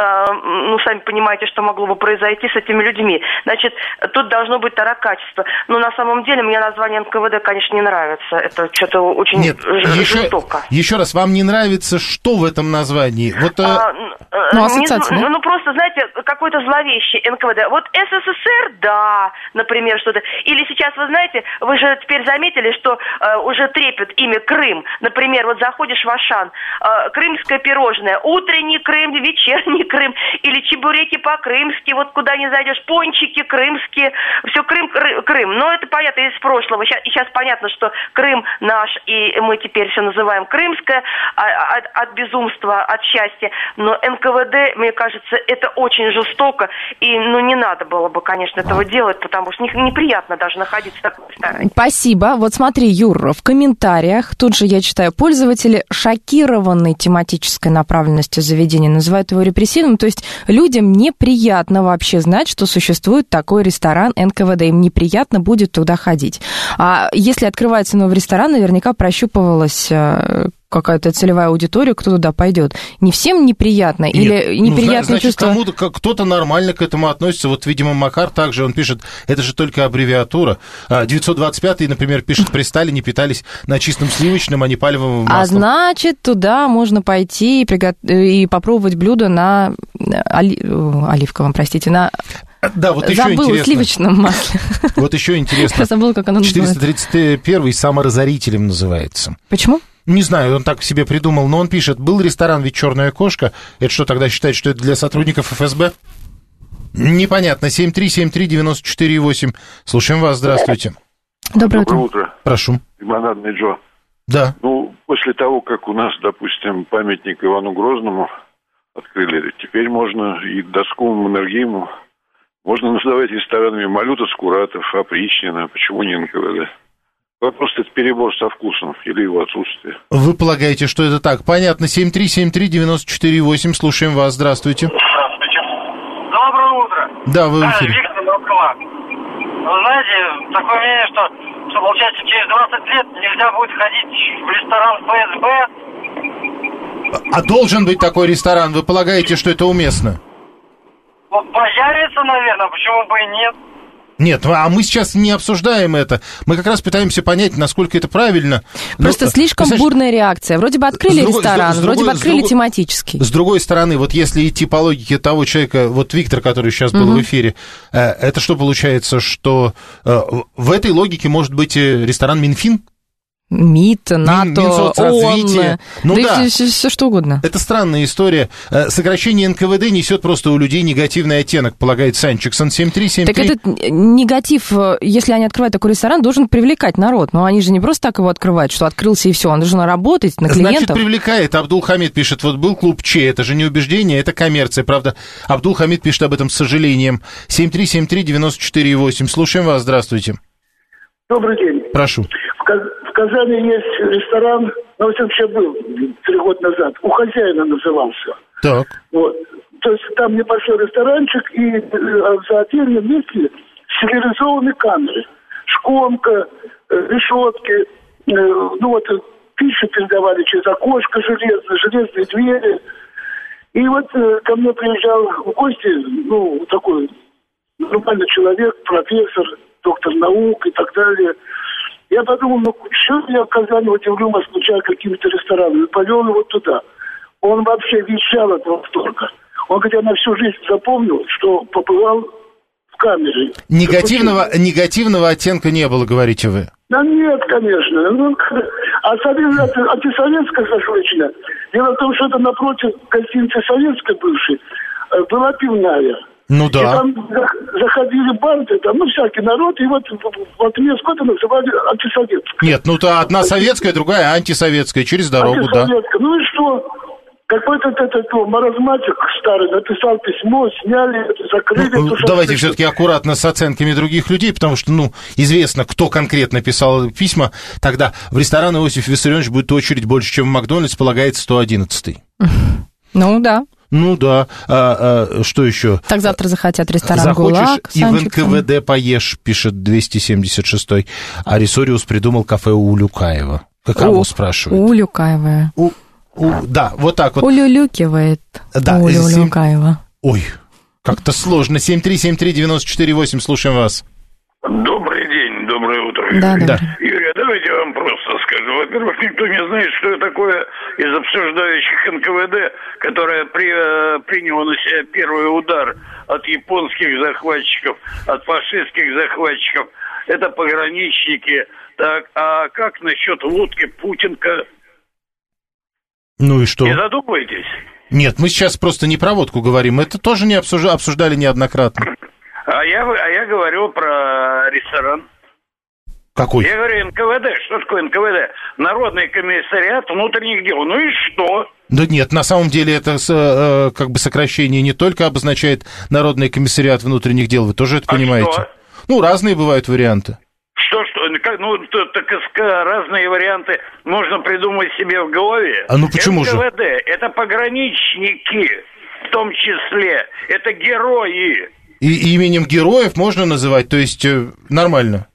H: ну, сами понимаете, что могло бы произойти с этими людьми. Значит, тут должно быть таракачество. Но на самом деле мне название НКВД, конечно, не нравится. Это что-то очень жестоко.
A: Еще раз, вам не нравится, что в этом названии? Вот,
B: ассоциация, да?
H: Ну, просто, знаете, какой-то зловещий НКВД. Вот СССР, да, например, что-то. Или сейчас, вы знаете, вы же теперь заметили, что уже трепет имя Крым. Например, вот заходишь в Ашан, крымское пирожное, утренний Крым, вечерний Крым, или чебуреки по-крымски, вот куда ни зайдешь, пончики крымские, все Крым. Но это понятно из прошлого. Сейчас понятно, что Крым наш, и мы теперь все называем крымское, от безумства, от счастья. Но НКВД, мне кажется, это очень жестоко, и, ну, не надо было бы, конечно, этого делать, потому что неприятно даже находиться в таком ресторане.
B: Спасибо. Вот смотри, Юр, в комментариях, тут же я читаю, пользователи шокированы тематической направленностью заведения, называют его репрессивным, то есть людям неприятно вообще знать, что существует такой ресторан НКВД, им неприятно будет туда ходить. А если открывается новый ресторан, наверняка прощупывалась какая-то целевая аудитория, кто туда пойдет. Не всем неприятно? Нет, или неприятное чувство?
A: Кому-то, кто-то нормально к этому относится. Вот, видимо, Макар также, он пишет, это же только аббревиатура. 925-й, например, пишет, при Сталине питались на чистом сливочном, а не пальмовым маслом.
B: А значит, туда можно пойти и попробовать блюдо на оливковом, простите, на...
A: Да, вот еще
B: забыла,
A: интересно.
B: Сливочном масле.
A: Вот еще интересно.
B: Я забыла, как оно называется.
A: 431-й саморазорителем называется.
B: Почему?
A: Не знаю, он так себе придумал, но он пишет, был ресторан ведь «Черная кошка». Это что, тогда считать, что это для сотрудников ФСБ? Непонятно. 7373948. Слушаем вас, здравствуйте.
B: Доброе
I: утро.
A: Прошу.
I: Лимонадный Джо.
A: Да.
I: Ну, после того, как у нас, допустим, памятник Ивану Грозному открыли, теперь можно и Донскому Маннергейму, можно называть ресторанами Малюта, Скуратов, Опричнина, почему не НКВД? Вопрос это перебор со вкусом или его отсутствие.
A: Вы полагаете, что это так? Понятно. 7373948. Слушаем вас. Здравствуйте.
J: Здравствуйте. Доброе утро.
A: Да, вы в эфире.
J: Виктор, Москва. Вы знаете, такое мнение, что получается, через 20 лет нельзя будет ходить в ресторан ФСБ.
A: А должен быть такой ресторан? Вы полагаете, что это уместно?
J: Вот появится, наверное, почему бы и нет.
A: Нет, а мы сейчас не обсуждаем это. Мы как раз пытаемся понять, насколько это правильно.
B: Просто слишком бурная реакция. Вроде бы открыли ресторан, вроде бы открыли тематический.
A: С другой стороны, вот если идти по логике того человека, вот Виктор, который сейчас был в эфире, это что получается, что в этой логике может быть ресторан Минфин?
B: МИД, НАТО, ООН,
A: ну да,
B: все что угодно.
A: Это странная история. Сокращение НКВД несет просто у людей негативный оттенок, полагает Санчиксон. 7373948.
B: Так этот негатив, если они открывают такой ресторан, должен привлекать народ. Но они же не просто так его открывают, что открылся и все. Он должен работать на клиентов.
A: Значит, привлекает. Абдул-Хамид пишет, вот был клуб Че, это же не убеждение, это коммерция. Правда, Абдул-Хамид пишет об этом с сожалением. 7373948. Слушаем вас, здравствуйте.
K: Добрый день.
A: Прошу.
K: В Казани есть ресторан, ну, вот он вообще был 3 года назад, у хозяина назывался.
A: Так.
K: Вот. То есть там небольшой ресторанчик, и за отдельным месте стерилизованные камеры. Шконка, решетки, ну вот пищу передавали через окошко железные двери. И вот ко мне приезжал в гости, ну, такой нормальный человек, профессор, доктор наук и так далее. Я подумал, ну, что я в Казани удивлю москвича какими-то ресторанами. Повел его туда. Он вообще вещал от восторга. Он, хотя на всю жизнь запомнил, что побывал в камере.
A: Негативного оттенка не было, говорите вы?
K: Да нет, конечно. Ну, антисоветская сошличная. Дело в том, что это напротив гостиницы советской бывшей была пивная.
A: Ну да.
K: И там заходили банды, там, ну, всякий народ, и вот Мест это называли антисоветской.
A: Нет, ну то одна советская, другая антисоветская, через дорогу, да.
K: Ну и что? Какой-то маразматик старый написал письмо, сняли, закрыли.
A: Ну, давайте все-таки аккуратно с оценками других людей, потому что, ну, известно, кто конкретно писал письма. Тогда в ресторан Иосиф Виссарионович будет очередь больше, чем в Макдональдс, полагается 111-й.
B: Ну да.
A: Ну да, что еще?
B: Так завтра захотят ресторан ГУЛАГ.
A: И в НКВД поешь, пишет 276-й. А Рисориус придумал кафе у Улюкаева. Каково, спрашивает?
B: У Улюкаева.
A: Да, вот так вот.
B: Улюлюкивает.
A: Да,
B: Улюкаева.
A: Ой, как-то сложно. 7373948, слушаем вас.
L: Добрый день, доброе утро.
B: Да.
L: Юрий, давайте я вам просто скажу. Во-первых, никто не знает, что такое из обсуждающих НКВД, которое приняло на себя первый удар от японских захватчиков, от фашистских захватчиков. Это пограничники. Так, а как насчет водки Путинка?
A: Ну и что?
L: Не задумываетесь?
A: Нет, мы сейчас просто не про водку говорим. Это тоже не обсуждали неоднократно.
L: А я говорю про ресторан.
A: Какой?
L: Я говорю НКВД. Что такое НКВД? Народный комиссариат внутренних дел. Ну и что?
A: Да нет, на самом деле это как бы сокращение не только обозначает Народный комиссариат внутренних дел. Вы тоже это понимаете?
L: Что?
A: Ну, разные бывают варианты.
L: Что? Ну, так разные варианты можно придумать себе в голове.
A: А ну почему же?
L: НКВД – это пограничники, в том числе. Это герои.
A: И именем героев можно называть, то есть нормально.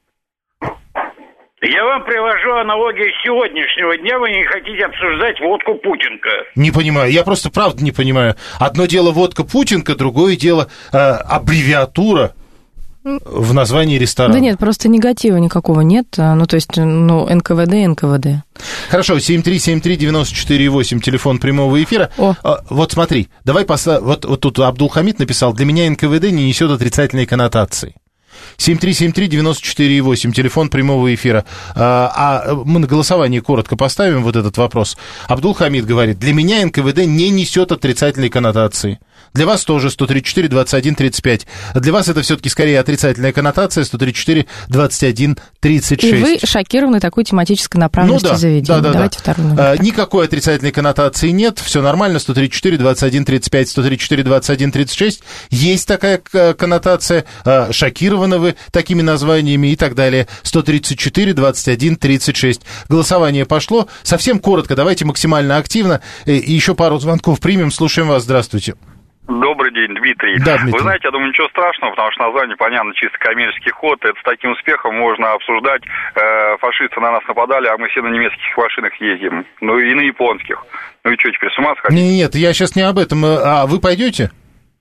L: Я вам привожу аналогию сегодняшнего дня. Вы не хотите обсуждать водку Путинка.
A: Не понимаю. Я просто правда не понимаю. Одно дело водка Путинка, другое дело аббревиатура в названии ресторана.
B: Да нет, просто негатива никакого нет. Ну, то есть, НКВД.
A: Хорошо, 7373948, телефон прямого эфира. Вот смотри, давай вот тут Абдул-Хамид написал, для меня НКВД не несет отрицательной коннотации. 7373948, телефон прямого эфира. Мы на голосовании коротко поставим вот этот вопрос. Абдул-Хамид говорит, для меня НКВД не несет отрицательной коннотации. Для вас тоже 134, 21, 35. Для вас это все-таки скорее отрицательная коннотация, 134, 21, 36.
B: И вы шокированы такой тематической направленностью заведения. Давайте второй номер.
A: Никакой отрицательной коннотации нет, все нормально, 134, 21, 35, 134, 21, 36. Есть такая коннотация, шокированы вы такими названиями и так далее. 134, 21, 36. Голосование пошло. Совсем коротко, давайте максимально активно. И еще пару звонков примем. Слушаем вас, здравствуйте.
M: Добрый день, Дмитрий.
A: Да, Дмитрий.
M: Вы знаете, я думаю, ничего страшного, потому что название, понятно, чисто коммерческий ход. Это с таким успехом можно обсуждать. Фашисты на нас нападали, а мы все на немецких машинах ездим. Ну и на японских. Ну и что, теперь с ума сходить?
A: Нет, я сейчас не об этом. А вы пойдете?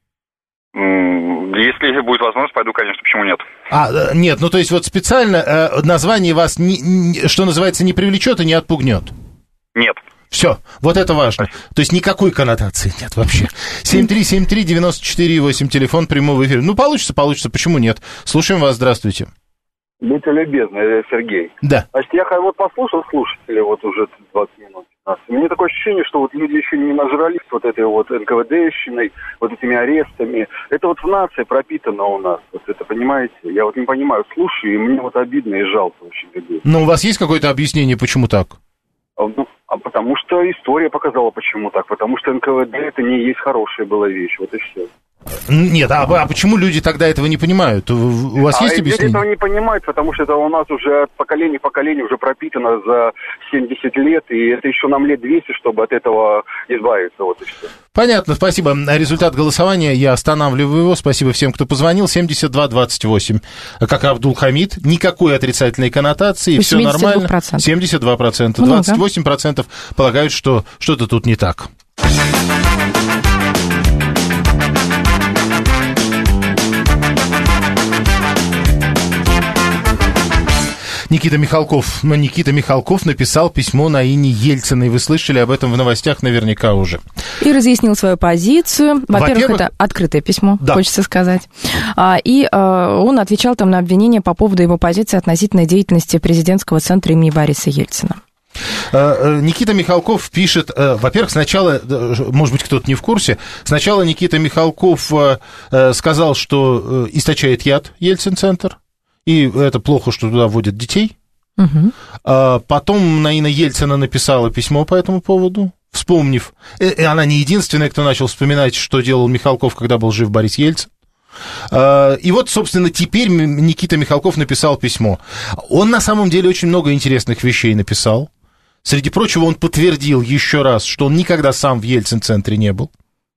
M: Если будет возможность, пойду, конечно, почему нет?
A: Нет, ну то есть вот специально название вас, что называется, не привлечет и не отпугнет?
M: Нет.
A: Все, вот это важно. То есть никакой коннотации нет вообще. 7373948, телефон прямого эфира. Ну, получится, почему нет? Слушаем вас, здравствуйте.
N: Будьте любезны, Сергей.
A: Да.
N: Значит, я вот послушал слушателей вот уже 20 минут. У меня такое ощущение, что вот люди еще не нажрались вот этой вот НКВДщиной, вот этими арестами. Это вот в нации пропитано у нас. Вот это, понимаете? Я вот не понимаю, слушаю, и мне вот обидно и жалко очень людей.
A: Но у вас есть какое-то объяснение, почему так?
N: Потому что история показала, почему так. Потому что НКВД это не есть хорошая была вещь. Вот и все.
A: Нет, а почему люди тогда этого не понимают? У вас есть объяснение?
N: Люди этого не понимают, потому что это у нас уже от поколения в поколение уже пропитано за 70 лет, и это еще нам лет 200, чтобы от этого избавиться. Вот и все.
A: Понятно, спасибо. Результат голосования, я останавливаю его. Спасибо всем, кто позвонил. 72-28, как Абдул-Хамид. Никакой отрицательной коннотации, все нормально. 72%. 28% полагают, что что-то тут не так. Никита Михалков написал письмо на имя Ельцина, и вы слышали об этом в новостях наверняка уже.
B: И разъяснил свою позицию. Во-первых, это открытое письмо, да. Хочется сказать. И он отвечал там на обвинения по поводу его позиции относительно деятельности президентского центра имени Бориса Ельцина.
A: Никита Михалков пишет, во-первых, сначала, может быть, кто-то не в курсе, сначала Никита Михалков сказал, что источает яд Ельцин-центр. И это плохо, что туда вводят детей. Угу. Потом Наина Ельцина написала письмо по этому поводу, вспомнив. И она не единственная, кто начал вспоминать, что делал Михалков, когда был жив Борис Ельцин. И вот, собственно, теперь Никита Михалков написал письмо. Он, на самом деле, очень много интересных вещей написал. Среди прочего, он подтвердил еще раз, что он никогда сам в Ельцин-центре не был.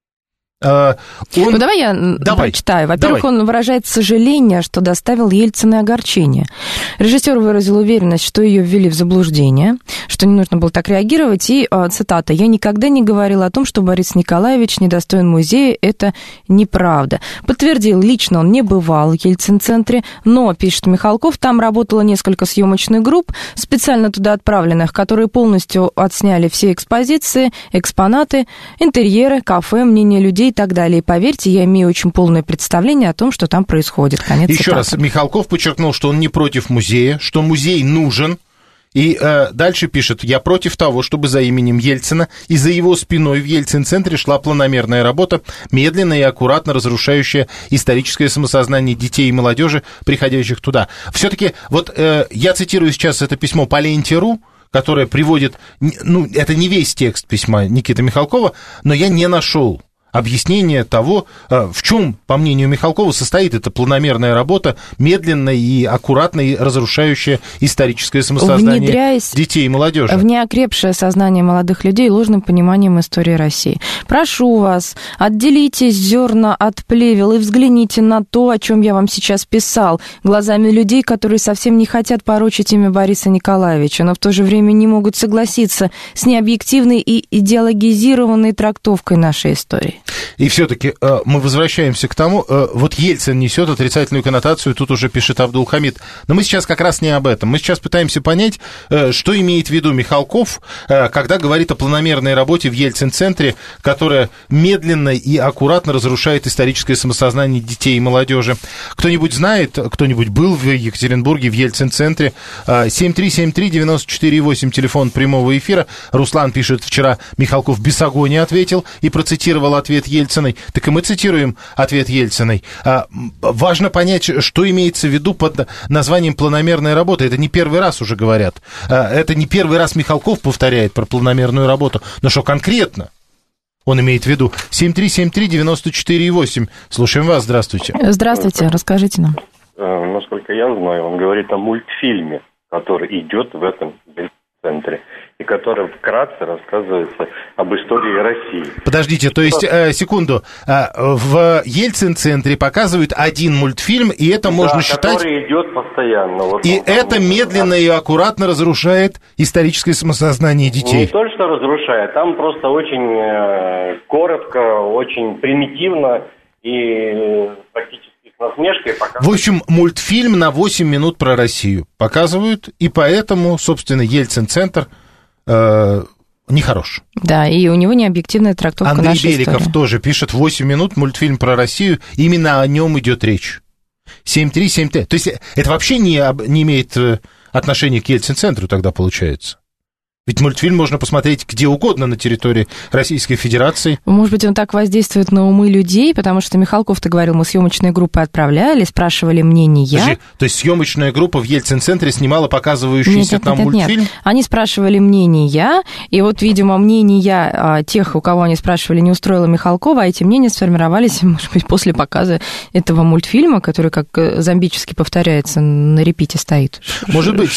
B: Ну, давай я прочитаю. Во-первых, он выражает сожаление, что доставил Ельцину огорчение. Режиссер выразил уверенность, что ее ввели в заблуждение, что не нужно было так реагировать. И, цитата, «Я никогда не говорил о том, что Борис Николаевич недостоин музея. Это неправда». Подтвердил, лично он не бывал в Ельцин-центре, но, пишет Михалков, там работало несколько съемочных групп, специально туда отправленных, которые полностью отсняли все экспозиции, экспонаты, интерьеры, кафе, мнение людей и так далее. И поверьте, я имею очень полное представление о том, что там происходит. Конец
A: Еще
B: цитаты.
A: раз, Михалков подчеркнул, что он не против музея, что музей нужен. И дальше пишет, я против того, чтобы за именем Ельцина и за его спиной в Ельцин-центре шла планомерная работа, медленно и аккуратно разрушающая историческое самосознание детей и молодежи, приходящих туда. Все-таки, вот я цитирую сейчас это письмо по ленте.ру, которое приводит, ну, это не весь текст письма Никиты Михалкова, но я не нашел объяснение того, в чем, по мнению Михалкова, состоит эта планомерная работа, медленная и аккуратно разрушающая историческое самосознание детей и молодежи.
B: В неокрепшее сознание молодых людей ложным пониманием истории России. Прошу вас, отделите зерна от плевел и взгляните на то, о чем я вам сейчас писал, глазами людей, которые совсем не хотят порочить имя Бориса Николаевича, но в то же время не могут согласиться с необъективной и идеологизированной трактовкой нашей истории.
A: И все-таки мы возвращаемся к тому, вот Ельцин несет отрицательную коннотацию, тут уже пишет Абдулхамид. Но мы сейчас как раз не об этом. Мы сейчас пытаемся понять, что имеет в виду Михалков, когда говорит о планомерной работе в Ельцин-центре, которая медленно и аккуратно разрушает историческое самосознание детей и молодежи. Кто-нибудь знает, кто-нибудь был в Екатеринбурге, в Ельцин-центре? 7373948, телефон прямого эфира. Руслан пишет, вчера Михалков без огонь ответил и процитировал ответ Ельциной. Так и мы цитируем ответ Ельциной. Важно понять, что имеется в виду под названием «планомерная работа». Это не первый раз уже говорят. Это не первый раз Михалков повторяет про планомерную работу. Но что конкретно он имеет в виду? 7373948. Слушаем вас. Здравствуйте.
B: Здравствуйте. Расскажите нам.
O: Насколько я знаю, он говорит о мультфильме, который идет в этом центре, и который вкратце рассказывается об истории России.
A: Подождите, то есть, секунду, в Ельцин-центре показывают один мультфильм, и это можно считать...
O: который идет постоянно. Вот
A: и это медленно и аккуратно разрушает историческое самосознание детей.
O: Не то, что разрушает, там просто очень коротко, очень примитивно и практически с насмешкой показывают.
A: В общем, мультфильм на 8 минут про Россию показывают, и поэтому, собственно, Ельцин-центр нехорош.
B: Да, и у него необъективная трактовка
A: Андрей
B: нашей
A: Беликов
B: истории.
A: тоже пишет 8 минут мультфильм про Россию, именно о нем идет речь. 737Т. То есть это вообще не имеет отношения к Ельцин-центру тогда получается? Ведь мультфильм можно посмотреть где угодно на территории Российской Федерации.
B: Может быть, он так воздействует на умы людей, потому что Михалков-то говорил, мы съемочной группой отправляли, спрашивали мнения.
A: Подожди, то есть съемочная группа в Ельцин-центре снимала показывающийся там мультфильм?
B: Нет. Они спрашивали мнения, и вот, видимо, мнения тех, у кого они спрашивали, не устроило Михалкова, а эти мнения сформировались, может быть, после показа этого мультфильма, который как зомбически повторяется, на репите стоит.
A: Может быть.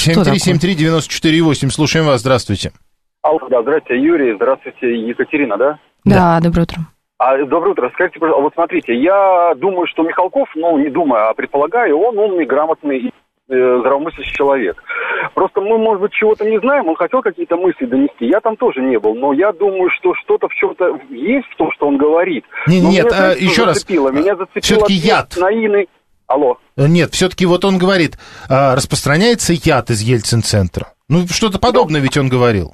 A: 7373948. Слушаем вас. Здравствуйте.
N: Алло, да, здравствуйте, Юрий, здравствуйте, Екатерина, да?
B: Да, доброе утро.
N: Доброе утро. Скажите, пожалуйста, вот смотрите, я думаю, что Михалков, не думаю, а предполагаю, он умный, грамотный, здравомыслящий человек. Просто мы, может быть, чего-то не знаем, он хотел какие-то мысли донести, я там тоже не был, но я думаю, что что-то в чем-то есть в том, что он говорит.
A: Нет, еще раз,
N: меня зацепило
A: все-таки яд.
N: Наивный. Алло.
A: Нет, все-таки вот он говорит, распространяется яд из Ельцин-центра. Что-то подобное ведь он говорил.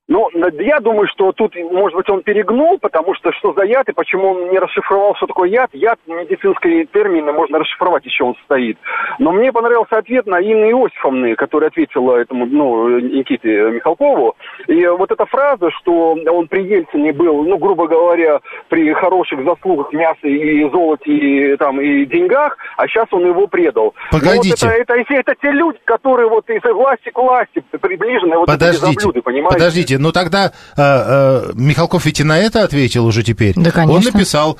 N: Я думаю, что тут, может быть, он перегнул, потому что за яд, и почему он не расшифровал, что такое яд. Яд, медицинские термины, можно расшифровать, еще он стоит. Но мне понравился ответ на Инны Иосифовны, которая ответила этому, Никите Михалкову. И вот эта фраза, что он при Ельцине был, грубо говоря, при хороших заслугах, мясе и золоте, и деньгах, а сейчас он его предал.
A: Погодите.
N: Это те люди, которые из власти к власти приближены, эти заблюды, понимаете?
A: Подождите, тогда Михалков ведь и на это ответил уже теперь.
B: Да, конечно.
A: Он написал,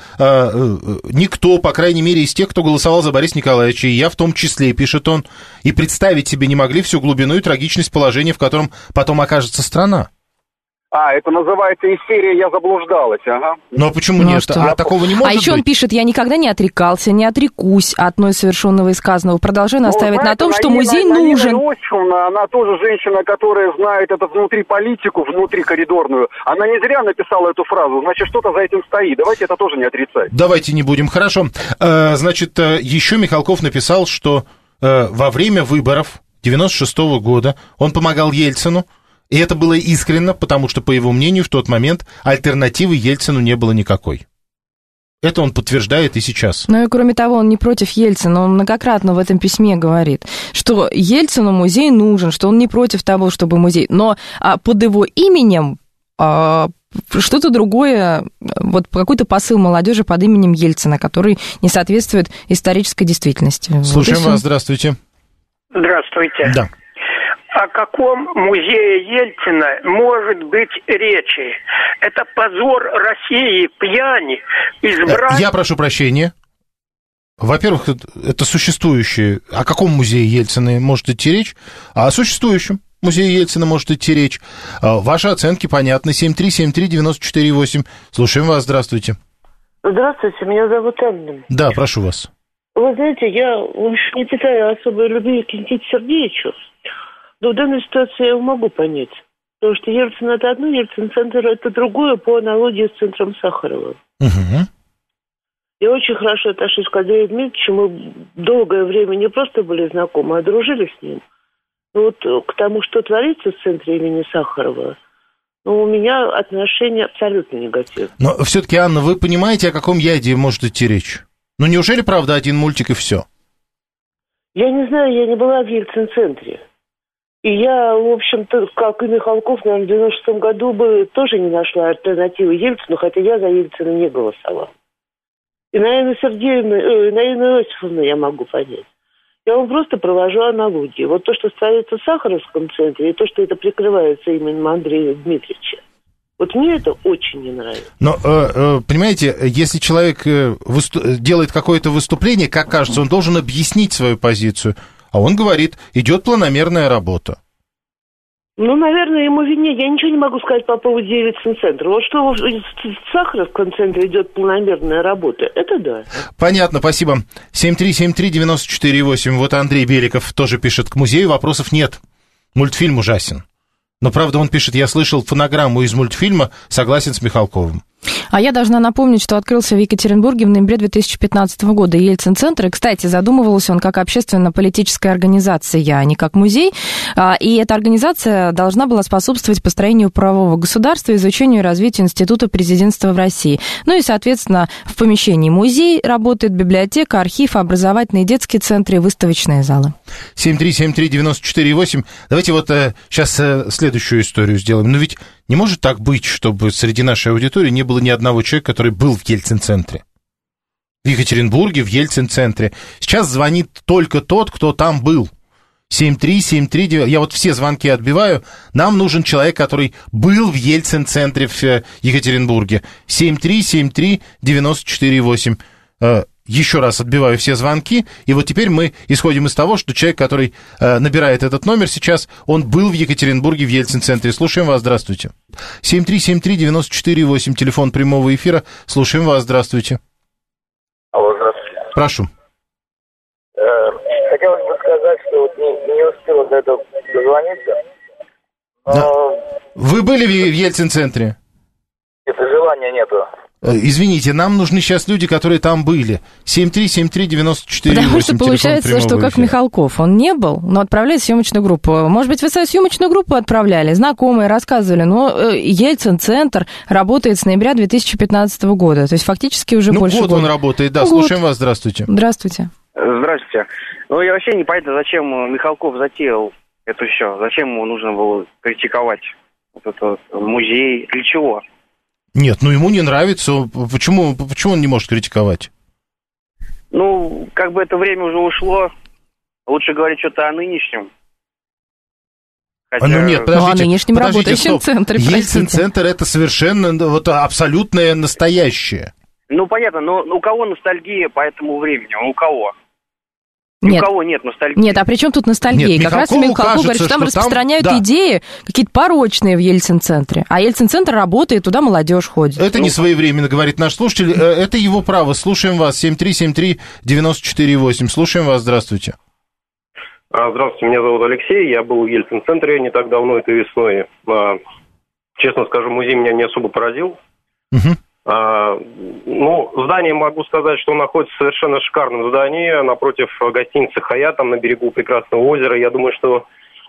A: никто, по крайней мере, из тех, кто голосовал за Бориса Николаевича, и я в том числе, пишет он, и представить себе не могли всю глубину и трагичность положения, в котором потом окажется страна.
N: Это называется истерия «я заблуждалась», ага.
A: Но почему нет? Такого не может быть?
B: А еще он пишет, я никогда не отрекался, не отрекусь от мной совершенного и сказанного. Продолжаю настаивать на том, что музей нужен.
N: Иосифовна, она тоже женщина, которая знает это внутри политику, внутри коридорную. Она не зря написала эту фразу, значит, что-то за этим стоит. Давайте это тоже не отрицать.
A: Давайте не будем, хорошо. Значит, еще Михалков написал, что во время выборов 96-го года он помогал Ельцину. И это было искренно, потому что, по его мнению, в тот момент альтернативы Ельцину не было никакой. Это он подтверждает и сейчас.
B: И кроме того, он не против Ельцина. Он многократно в этом письме говорит, что Ельцину музей нужен, что он не против того, чтобы музей... Но под его именем что-то другое, какой-то посыл молодежи под именем Ельцина, который не соответствует исторической действительности.
A: Слушаем вас, здравствуйте.
P: Здравствуйте.
A: Да.
P: О каком музее Ельцина может быть речи? Это позор России, пьяни, избрать...
A: Я прошу прощения. Во-первых, это существующее. О каком музее Ельцина может идти речь? О существующем музее Ельцина может идти речь. Ваши оценки понятны. 7373948. Слушаем вас. Здравствуйте.
Q: Здравствуйте, меня зовут Анна.
A: Да, прошу вас.
Q: Вы знаете, я не питаю особой любви к Никите Сергеевичу. Но в данной ситуации я его могу понять. Потому что Ельцин это одно, Ельцин-центр это другое, по аналогии с центром Сахарова.
A: Угу.
Q: Я очень хорошо отношусь к Андрею Дмитриевичу. Мы долгое время не просто были знакомы, а дружили с ним. Но вот к тому, что творится в центре имени Сахарова, у меня отношение абсолютно негативное.
A: Но все-таки, Анна, вы понимаете, о каком яде может идти речь? Ну, неужели, правда, один мультик и все?
Q: Я не знаю, я не была в Ельцин-центре. И я, в общем-то, как и Михалков, наверное, в 96-м году бы тоже не нашла альтернативы Ельцину, хотя я за Ельцина не голосовала. И на Инну Иосифовну я могу понять. Я вам просто провожу аналогии. Вот то, что творится в Сахаровском центре, и то, что это прикрывается именем Андрея Дмитриевича. Вот мне это очень не нравится.
A: Но, понимаете, если человек делает какое-то выступление, как кажется, он должен объяснить свою позицию. А он говорит, идет планомерная работа.
Q: Ну, наверное, ему виднее. Я ничего не могу сказать по поводу Ельцин-центра. Вот что в Сахаровском центре идет планомерная работа, это да.
A: Понятно, спасибо. 7373948. Вот Андрей Беликов тоже пишет, к музею вопросов нет. Мультфильм ужасен. Но, правда, он пишет, я слышал фонограмму из мультфильма, согласен с Михалковым.
B: А я должна напомнить, что открылся в Екатеринбурге в ноябре 2015 года Ельцин-центр. И, кстати, задумывался он как общественно-политическая организация, а не как музей. И эта организация должна была способствовать построению правового государства, изучению и развитию института президентства в России. Ну и, соответственно, в помещении музей работает, библиотека, архив, образовательные детские центры и выставочные залы.
A: 7373948. Давайте вот сейчас следующую историю сделаем. Но ведь не может так быть, чтобы среди нашей аудитории не было ни одного человека, который был в Ельцин-центре. В Екатеринбурге, в Ельцин-центре. Сейчас звонит только тот, кто там был. 73739. Я вот все звонки отбиваю. Нам нужен человек, который был в Ельцин-центре в Екатеринбурге. 7373948. Еще раз отбиваю все звонки, и вот теперь мы исходим из того, что человек, который набирает этот номер сейчас, он был в Екатеринбурге в Ельцин-центре. Слушаем вас, здравствуйте. 7373948, телефон прямого эфира. Слушаем вас, здравствуйте.
R: Алло, здравствуйте.
A: Прошу.
R: Хотелось бы сказать, что вот не успела до этого дозвониться. Но...
A: Да. Вы были в Ельцин-центре?
R: Это желания нету.
A: Извините, нам нужны сейчас люди, которые там были. 7373948.
B: Потому что получается, что как Михалков, он не был, но отправляли съемочную группу. Может быть, вы свою съемочную группу отправляли, знакомые рассказывали, но Ельцин-центр работает с ноября 2015 года, то есть фактически уже больше года.
A: Ну, год он работает, да. Слушаем вас, здравствуйте.
B: Здравствуйте.
S: Здравствуйте. Ну, я вообще не понятно, зачем Михалков затеял это все, зачем ему нужно было критиковать вот этот музей, для чего?
A: Нет, ну ему не нравится. Почему он не может критиковать?
S: Ну, как бы это время уже ушло. Лучше говорить что-то о нынешнем.
A: Хотя... Ну нет, подождите.
B: Ну, о нынешнем работающем центре,
A: Ельцин-центр это совершенно вот абсолютное настоящее.
S: Ну, понятно, но у кого ностальгия по этому времени? У кого?
B: Нет.
S: У кого нет ностальгии?
B: Нет, а при чем тут ностальгия?
A: Нет,
B: как раз Михалков говорит, что там распространяют идеи какие-то порочные в Ельцин-центре. А Ельцин-центр работает, туда молодежь ходит.
A: Это не своевременно, говорит наш слушатель. Это его право. Слушаем вас. 7373948. Слушаем вас. Здравствуйте.
T: Здравствуйте, меня зовут Алексей. Я был в Ельцин-центре не так давно, этой весной. Честно скажу, музей меня не особо поразил.
A: Угу.
T: Ну, здание, могу сказать, что находится в совершенно шикарном здании, напротив гостиницы «Хаят», там на берегу прекрасного озера. Я думаю, что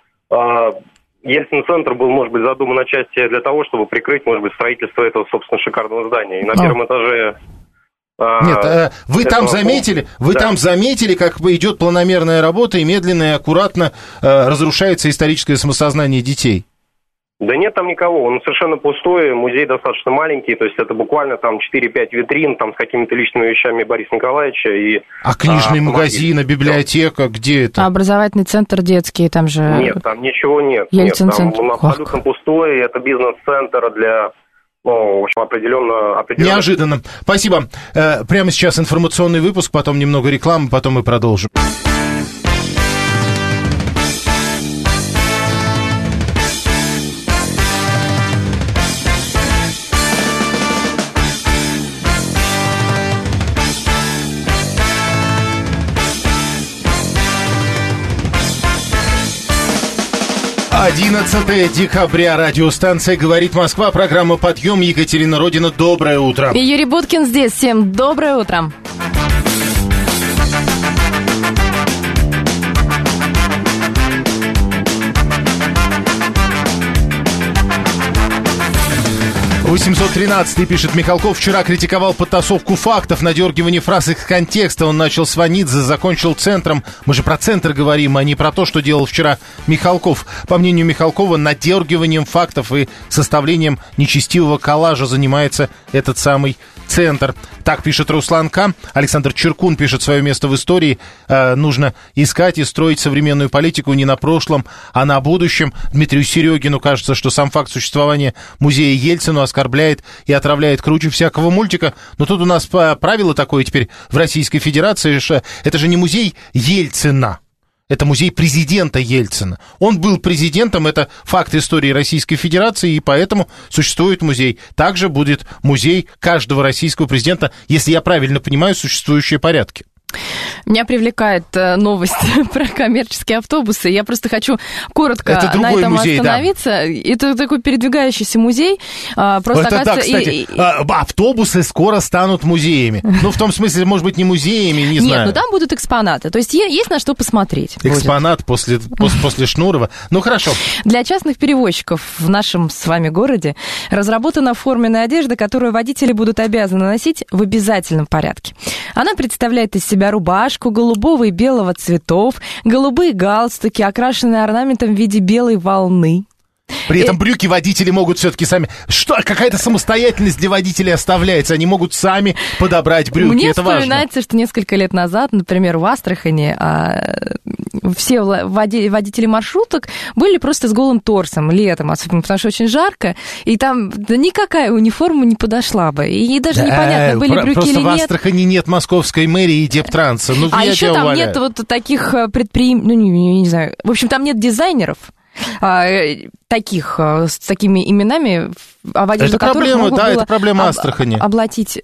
T: Ельцин-центр был, может быть, задуман отчасти для того, чтобы прикрыть, может быть, строительство этого, собственно, шикарного здания. И на первом этаже...
A: Нет, вы там заметили, как идет планомерная работа и медленно и аккуратно разрушается историческое самосознание детей?
T: Да нет там никого, он совершенно пустой, музей достаточно маленький, то есть это буквально там 4-5 витрин там с какими-то личными вещами Бориса Николаевича.
A: А книжный магазин, библиотека, где это?
B: Образовательный центр детский, там же...
T: Нет, там ничего нет.
B: Ельцин-центр.
T: Нет, там он абсолютно пустой, это бизнес-центр для... Ну, в общем, определенно...
A: Неожиданно. Спасибо. Прямо сейчас информационный выпуск, потом немного рекламы, потом мы продолжим. 11 декабря. Радиостанция «Говорит Москва». Программа «Подъем». Екатерина Родина. Доброе утро.
B: И Юрий Буткин здесь. Всем доброе утро.
A: «813-й», пишет Михалков, вчера критиковал подтасовку фактов, надергивание фраз из контекста. Он начал с Ванидзе, закончил центром. Мы же про центр говорим, а не про то, что делал вчера Михалков. По мнению Михалкова, надергиванием фактов и составлением нечестивого коллажа занимается этот самый центр. Так пишет Руслан К. Александр Черкун пишет: свое место в истории нужно искать и строить современную политику не на прошлом, а на будущем. Дмитрию Серегину кажется, что сам факт существования музея Ельцину оскорбляет и отравляет круче всякого мультика. Но тут у нас правило такое теперь в Российской Федерации, что это же не музей Ельцина. Это музей президента Ельцина. Он был президентом, это факт истории Российской Федерации, и поэтому существует музей. Также будет музей каждого российского президента, если я правильно понимаю существующие порядки.
B: Меня привлекает новость про коммерческие автобусы. Я просто хочу коротко на этом музей, остановиться. Да. Это такой передвигающийся музей. Просто
A: это, да, кстати, автобусы скоро станут музеями. Ну, в том смысле, может быть, не музеями, не знаю.
B: Нет, но там будут экспонаты. То есть есть на что посмотреть.
A: Экспонат после Шнурова. Ну, хорошо.
B: Для частных перевозчиков в нашем с вами городе разработана форменная одежда, которую водители будут обязаны носить в обязательном порядке. Она представляет из себя рубашку голубого и белого цветов, голубые галстуки, окрашенные орнаментом в виде белой волны.
A: При этом брюки водители могут все-таки сами... Что? Какая-то самостоятельность для водителей оставляется. Они могут сами подобрать брюки.
B: Мне
A: это
B: вспоминается,
A: важно.
B: Что несколько лет назад, например, в Астрахани все водители маршруток были просто с голым торсом летом, особенно потому что очень жарко, и там никакая униформа не подошла бы. И даже непонятно, были брюки или нет.
A: Просто в Астрахани нет московской мэрии и Дептранса. Ну,
B: а еще там нет вот таких предприимчивых... Ну, не знаю. В общем, там нет дизайнеров, таких, с такими именами, одежду которых могут было
A: это проблема Астрахани.
B: Облатить.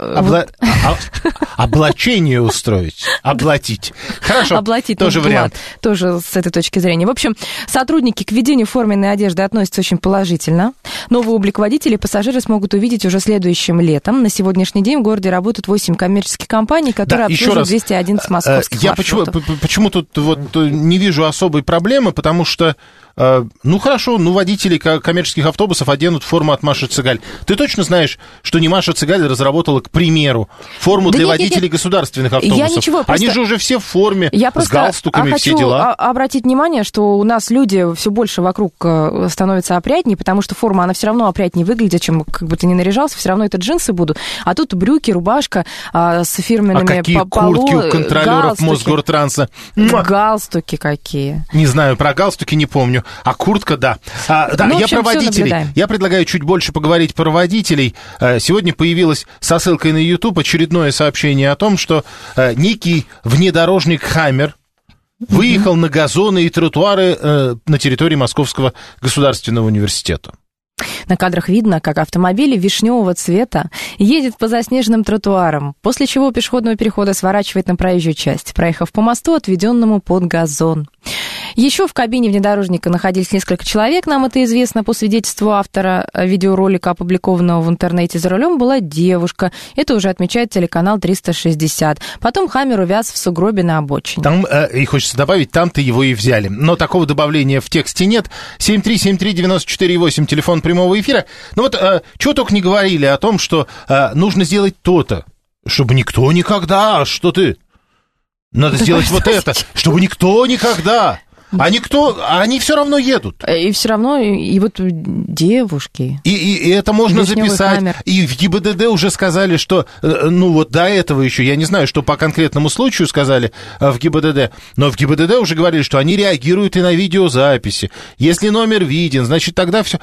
A: Облачение устроить. Облатить. Хорошо,
B: облатить,
A: тоже вариант.
B: Тоже с этой точки зрения. В общем, сотрудники к введению форменной одежды относятся очень положительно. Новый облик водителей пассажиры смогут увидеть уже следующим летом. На сегодняшний день в городе работают 8 коммерческих компаний, которые обслуживают 211 московских маршрутов.
A: Я почему тут вот не вижу особой проблемы, потому что ну хорошо, водители коммерческих автобусов оденут форму от Маши Цыгаль. Ты точно знаешь, что не Маша Цыгаль разработала, к примеру, форму для водителей государственных автобусов?
B: Я ничего,
A: Они же уже все в форме, с галстуками, все дела.
B: Хочу обратить внимание, что у нас люди все больше вокруг становятся опрятнее, потому что форма, она все равно опрятнее выглядит, чем как бы ты ни наряжался, все равно это джинсы будут. А тут брюки, рубашка с фирменными
A: какие куртки у контролеров Мосгортранса?
B: Галстуки какие.
A: Не знаю, про галстуки не помню. А куртка, да. Я про водителей. Я предлагаю чуть больше поговорить про водителей. Сегодня появилось со ссылкой на YouTube очередное сообщение о том, что некий внедорожник «Хаммер» выехал на газоны и тротуары на территории Московского государственного университета.
B: На кадрах видно, как автомобиль вишневого цвета едет по заснеженным тротуарам, после чего у пешеходного перехода сворачивает на проезжую часть, проехав по мосту, отведенному под газон. Еще в кабине внедорожника находились несколько человек, нам это известно по свидетельству автора видеоролика, опубликованного в интернете. За рулем была девушка. Это уже отмечает телеканал 360. Потом «Хаммер» увяз в сугробе на обочине.
A: Там, и хочется добавить, там-то его и взяли. Но такого добавления в тексте нет. 7373948, телефон прямого эфира. Ну вот, чего только не говорили о том, что нужно сделать то-то, чтобы никто никогда, что ты... Надо сделать вот это, чтобы никто никогда... они все равно едут.
B: И все равно, и вот девушки.
A: И это можно записать.
B: «Хаммер».
A: И в ГИБДД уже сказали, что, до этого еще, я не знаю, что по конкретному случаю сказали в ГИБДД, но в ГИБДД уже говорили, что они реагируют и на видеозаписи. Если номер виден, значит, тогда все...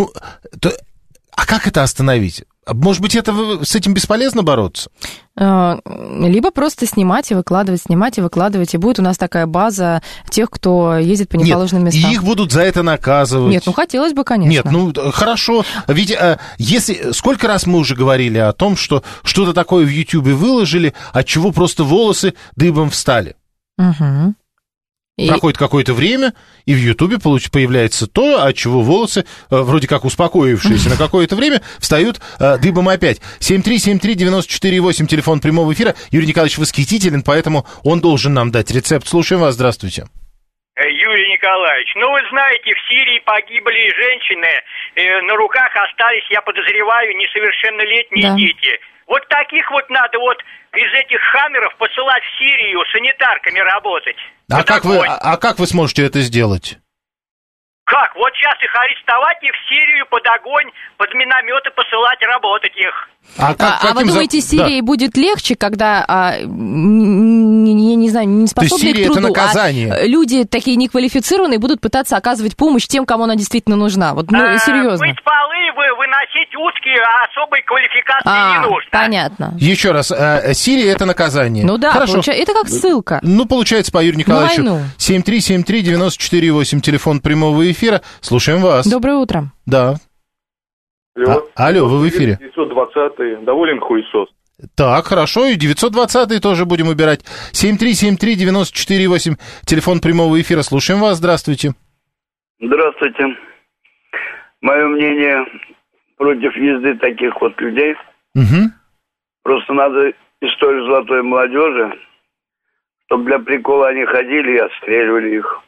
A: А как это остановить? Может быть, с этим бесполезно бороться?
B: Либо просто снимать и выкладывать, и будет у нас такая база тех, кто ездит по неположенным местам.
A: И их будут за это наказывать.
B: Нет, хотелось бы, конечно.
A: Нет, хорошо. Ведь сколько раз мы уже говорили о том, что что-то такое в Ютьюбе выложили, от чего просто волосы дыбом встали.
B: Угу.
A: Проходит какое-то время, и в Ютубе появляется то, от чего волосы, вроде как успокоившиеся на какое-то время, встают дыбом опять. 7373948, телефон прямого эфира. Юрий Николаевич восхитителен, поэтому он должен нам дать рецепт. Слушаем вас, здравствуйте.
U: Юрий Николаевич, вы знаете, в Сирии погибли женщины, на руках остались, я подозреваю, несовершеннолетние дети. Вот таких вот надо из этих хаммеров посылать в Сирию санитарками работать.
A: А как вы сможете это сделать?
U: Как? Вот сейчас их арестовать и в Сирию под огонь, под минометы посылать работать их.
B: А вы думаете, Сирии будет легче, когда, я не знаю, не способны к труду, а люди такие неквалифицированные будут пытаться оказывать помощь тем, кому она действительно нужна? Серьезно.
U: Мыть полы, выносить узкие, особой квалификации не нужно.
B: Понятно.
A: Еще раз, Сирия — это наказание.
B: Ну да, это как ссылка.
A: Получается, по Юрию Николаевичу. 7373948, телефон прямого эфира. Слушаем вас.
B: Доброе утро.
A: Да. Алло, вы в эфире.
V: 920-й, доволен хуесос.
A: Так, хорошо, и 920-й тоже будем убирать. 7373948, телефон прямого эфира. Слушаем вас, здравствуйте.
V: Здравствуйте. Мое мнение против езды таких людей.
A: Угу.
V: Просто надо историю золотой молодежи, чтобы для прикола они ходили и отстреливали их.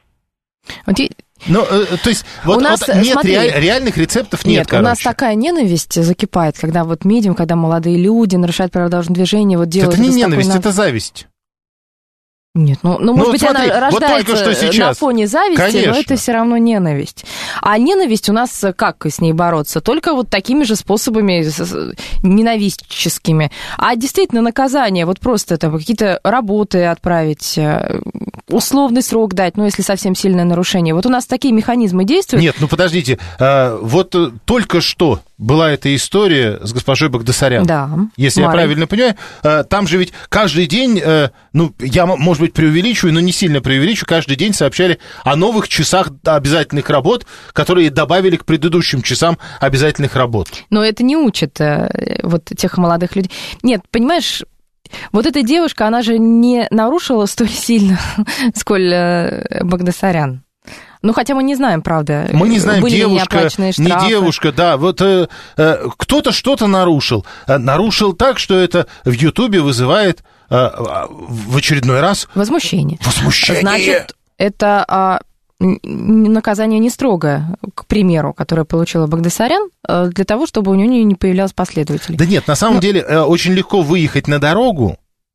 A: То есть нет реальных рецептов, нет,
B: у нас такая ненависть закипает, когда когда молодые люди нарушают правила дорожного движения, делают
A: это не ненависть, это зависть.
B: Нет, может быть, она рождается на фоне зависти, конечно. Но это все равно ненависть. А ненависть у нас, как с ней бороться? Только такими же способами ненавистческими. А действительно наказание, просто какие-то работы отправить, условный срок дать, если совсем сильное нарушение. У нас такие механизмы действуют.
A: Нет, подождите, только что была эта история с госпожой Багдасарян.
B: Да.
A: Если я правильно понимаю, там же ведь каждый день, я, может быть, преувеличиваю, но не сильно преувеличиваю, каждый день сообщали о новых часах обязательных работ, которые добавили к предыдущим часам обязательных работ.
B: Но это не учит тех молодых людей. Нет, понимаешь, эта девушка, она же не нарушила столь сильно, сколь Багдасарян. Хотя мы не знаем, правда.
A: Мы не знаем,
B: были
A: девушка, не девушка, да. Кто-то что-то нарушил. Нарушил так, что это в Ютубе вызывает в очередной раз...
B: Возмущение.
A: Возмущение.
B: Значит, это наказание не строгое, к примеру, которое получила Багдасарян, для того, чтобы у нее не появлялось последователей.
A: Да нет, на самом деле очень легко выехать на дорогу.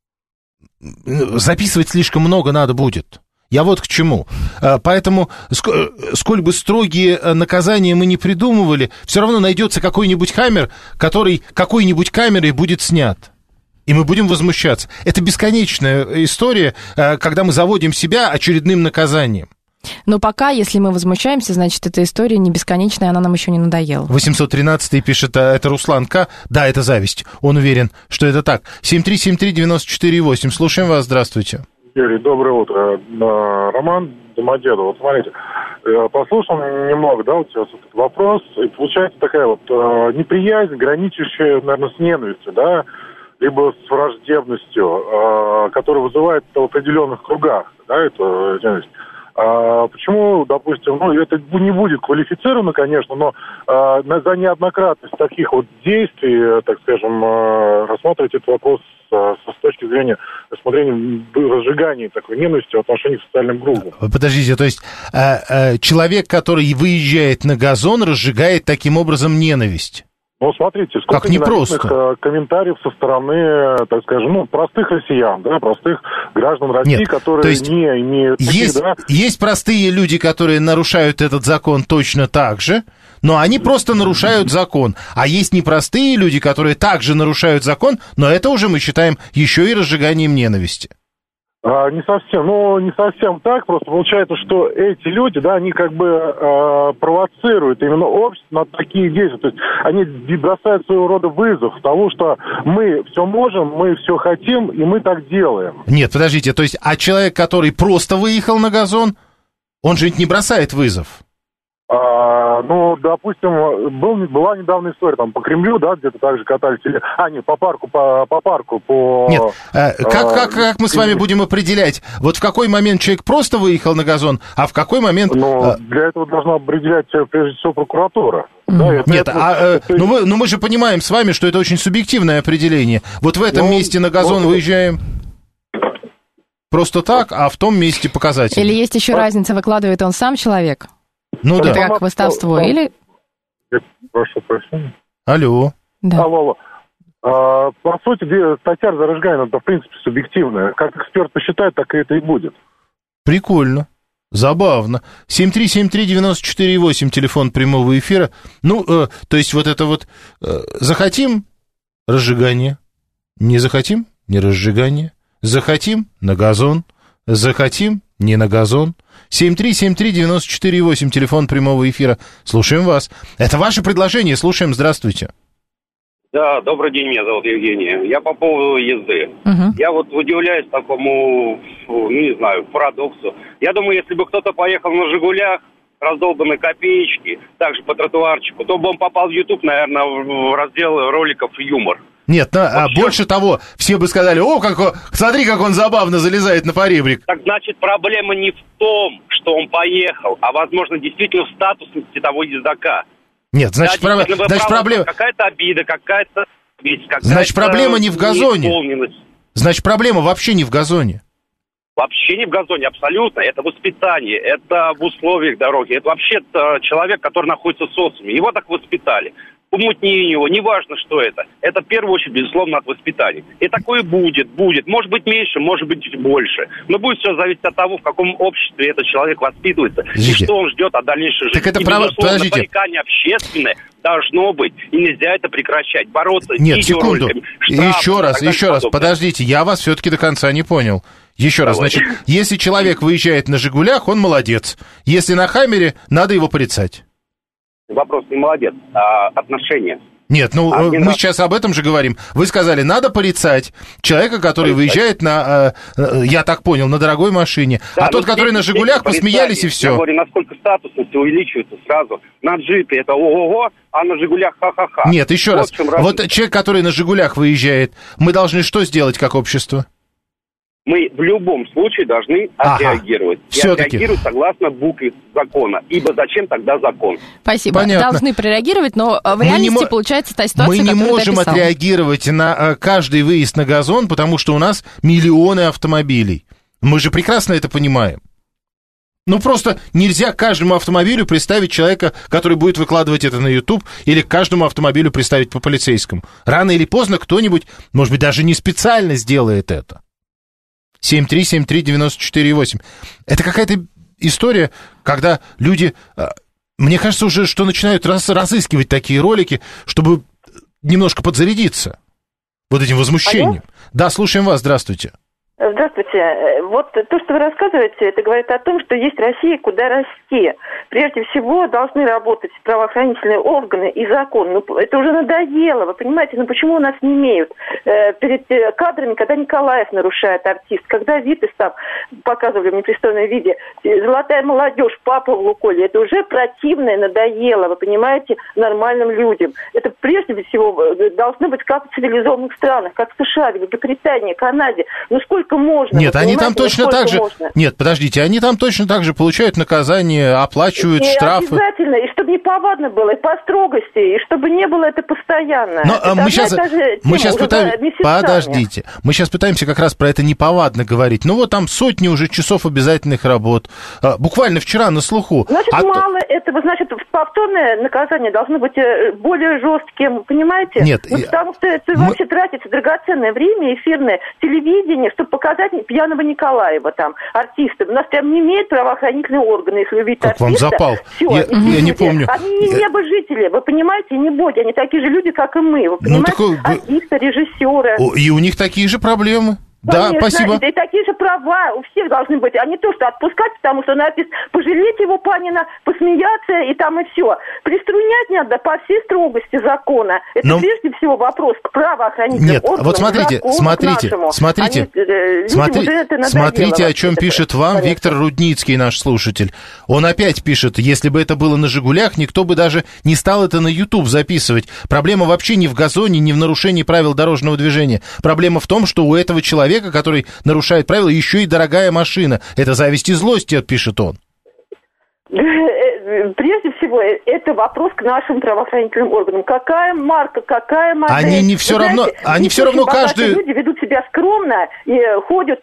A: Записывать слишком много надо будет. Я к чему. Поэтому, сколь бы строгие наказания мы не придумывали, все равно найдется какой-нибудь хаммер, который какой-нибудь камерой будет снят. И мы будем возмущаться. Это бесконечная история, когда мы заводим себя очередным наказанием.
B: Но пока, если мы возмущаемся, значит, эта история не бесконечная, она нам еще не надоела.
A: 813-й пишет, это Руслан К. Да, это зависть. Он уверен, что это так. 7373948. Слушаем вас, здравствуйте.
W: Юрий, доброе утро. Роман Домодедово. Смотрите, послушал немного, сейчас этот вопрос, и получается такая неприязнь, граничащая, наверное, с ненавистью, либо с враждебностью, которая вызывает в определенных кругах, эту ненависть. Почему, допустим, это не будет квалифицировано, конечно, но за неоднократность таких действий, так скажем, рассматривать этот вопрос с точки зрения рассмотрения разжигания такой ненависти в отношении к социальным группам.
A: Подождите, то есть человек, который выезжает на газон, разжигает таким образом ненависть?
W: Смотрите, сколько ненавистных комментариев со стороны, так скажем, простых россиян, простых граждан России,
A: Нет,
W: которые не имеют...
A: Есть простые люди, которые нарушают этот закон точно так же, но они просто нарушают закон. А есть непростые люди, которые также нарушают закон, но это уже мы считаем еще и разжиганием ненависти.
W: Не совсем так. Просто получается, что эти люди, они провоцируют именно общество на такие действия. То есть они бросают своего рода вызов тому, что мы все можем, мы все хотим, и мы так делаем.
A: Нет, подождите, то есть, человек, который просто выехал на газон, он же ведь не бросает вызов.
W: Ну, допустим, была недавно история, там, по Кремлю, да, где-то так же катались, по парку,
A: Нет, как мы с вами будем определять, вот в какой момент человек просто выехал на газон, а в какой момент...
W: Ну, для этого должна определять, прежде всего, прокуратура.
A: Нет, мы же понимаем с вами, что это очень субъективное определение. Вот в этом месте на газон выезжаем просто так, а в том месте показатель.
B: Или есть еще разница, выкладывает он сам человек?
A: Ну да.
B: Это как хвастовство, или...
W: Прошу прощения.
A: Алло.
B: Да.
W: Алло. По сути, статья разжигания, это, в принципе, субъективная. Как эксперт посчитает, так и это и будет.
A: Прикольно. Забавно. 7373948, телефон прямого эфира. Ну, то есть вот это вот захотим — разжигание, не захотим — не разжигание, захотим — на газон, захотим — не на газон. 7373948, телефон прямого эфира. Слушаем вас. Это ваше предложение, слушаем. Здравствуйте.
C: Да, добрый день, меня зовут Евгений. Я по поводу езды. Я вот удивляюсь такому, не знаю, парадоксу. Я думаю, если бы кто-то поехал на «Жигулях», раздолбанной копеечки, также по тротуарчику, то бы он попал в YouTube, наверное, в раздел роликов «Юмор».
A: Нет, больше того, все бы сказали: смотри, как он забавно залезает на поребрик.
C: Так значит, проблема не в том, что он поехал, а, возможно, действительно в статусности того ездока.
A: Нет, значит, проблема...
C: Какая-то обида, какая-то...
A: Значит, проблема не в газоне. Значит, проблема вообще не в газоне.
C: Вообще не в газоне, абсолютно. Это воспитание, это в условиях дороги. Это вообще человек, который находится в социуме. Его так воспитали. Умутнее его, неважно, что это. Это в первую очередь, безусловно, от воспитания. И такое будет. Может быть меньше, может быть больше. Но будет все зависеть от того, в каком обществе этот человек воспитывается.
A: Подождите.
C: И что он ждет от дальнейшей жизни.
A: Так это
C: и, безусловно, нарекание общественное должно быть. И нельзя это прекращать. Бороться с видеороликами, штрафами.
A: Еще раз, подождите, я вас все-таки до конца не понял. Еще раз, значит, если человек выезжает на «Жигулях», он молодец. Если на «Хаммере», надо его порицать.
C: Вопрос не молодец, а отношения.
A: Нет, мы сейчас об этом же говорим. Вы сказали, надо порицать человека, который выезжает на, я так понял, на дорогой машине. Да, а тот, который на «Жигулях», посмеялись, и все.
C: Я говорю, насколько статусность увеличивается сразу. На джипе это ого-го, а на «Жигулях» ха-ха-ха.
A: Нет, еще раз. Вот человек, который на «Жигулях» выезжает, мы должны что сделать как общество?
C: Мы в любом случае должны отреагировать. И отреагировать согласно букве закона. Ибо зачем тогда закон?
B: Спасибо. Понятно. Должны прореагировать, но в реальности получается та ситуация,
A: которую ты описал. Мы не можем отреагировать на каждый выезд на газон, потому что у нас миллионы автомобилей. Мы же прекрасно это понимаем. Ну, просто нельзя к каждому автомобилю представить человека, который будет выкладывать это на YouTube, или к каждому автомобилю представить по полицейскому. Рано или поздно кто-нибудь, может быть, даже не специально сделает это. 7373948. Это какая-то история, когда люди, мне кажется, уже что начинают разыскивать такие ролики, чтобы немножко подзарядиться вот этим возмущением. Алло? Да, слушаем вас, здравствуйте.
D: Здравствуйте. Вот то, что вы рассказываете, это говорит о том, что есть Россия, куда расти. Прежде всего, должны работать правоохранительные органы и закон. Ну, это уже надоело, вы понимаете, ну почему у нас не имеют? Перед кадрами, когда Николаев нарушает артист, когда Витас там показывали в непристойном виде, золотая молодежь, папа в Лукойле, это уже противно и надоело, вы понимаете, нормальным людям. Это прежде всего должно быть как в цивилизованных странах, как в США, Великобритании, Канаде. Ну сколько можно?
A: Нет, они там точно так же... Можно? Нет, подождите, они там точно так же получают наказание, оплачивают штрафы.
D: Обязательно, и чтобы не повадно было, и по строгости, и чтобы не было это постоянно.
A: Но мы сейчас пытаемся... Подождите, мы сейчас пытаемся как раз про это неповадно говорить. Ну вот там сотни уже часов обязательных работ. Буквально вчера на слуху.
D: Значит, мало этого, значит, повторное наказание должно быть более жестким, понимаете?
A: Нет.
D: Ну, потому что это вообще тратится драгоценное время, эфирное телевидение, чтобы показать пьяного Николаева там, артиста. У нас прям не имеют правоохранительные органы, если вы видите артиста.
A: Как вам запал?
D: Все,
A: я не помню.
D: Они небожители, вы понимаете, не боги, они такие же люди, как и мы, вы понимаете? Артисты, режиссеры.
A: И у них такие же проблемы. Да,
D: Конечно,
A: спасибо.
D: И такие же права у всех должны быть, а не то, что отпускать, потому что написано пожалеть его, Панина, посмеяться и там и все. Приструнять надо по всей строгости закона. Это прежде всего вопрос к правоохранительным органам.
A: Вот смотрите, смотрите, о чем пишет вам Виктор Рудницкий, наш слушатель. Он опять пишет, если бы это было на «Жигулях», никто бы даже не стал это на YouTube записывать. Проблема вообще не в газоне, не в нарушении правил дорожного движения. Проблема в том, что у этого человека, который нарушает правила, еще и дорогая машина. Это зависть и злость, пишет он.
D: Прежде всего, это вопрос к нашим правоохранительным органам. Какая марка, какая модель?
A: Они не все равно, каждый...
D: Люди ведут себя скромно и ходят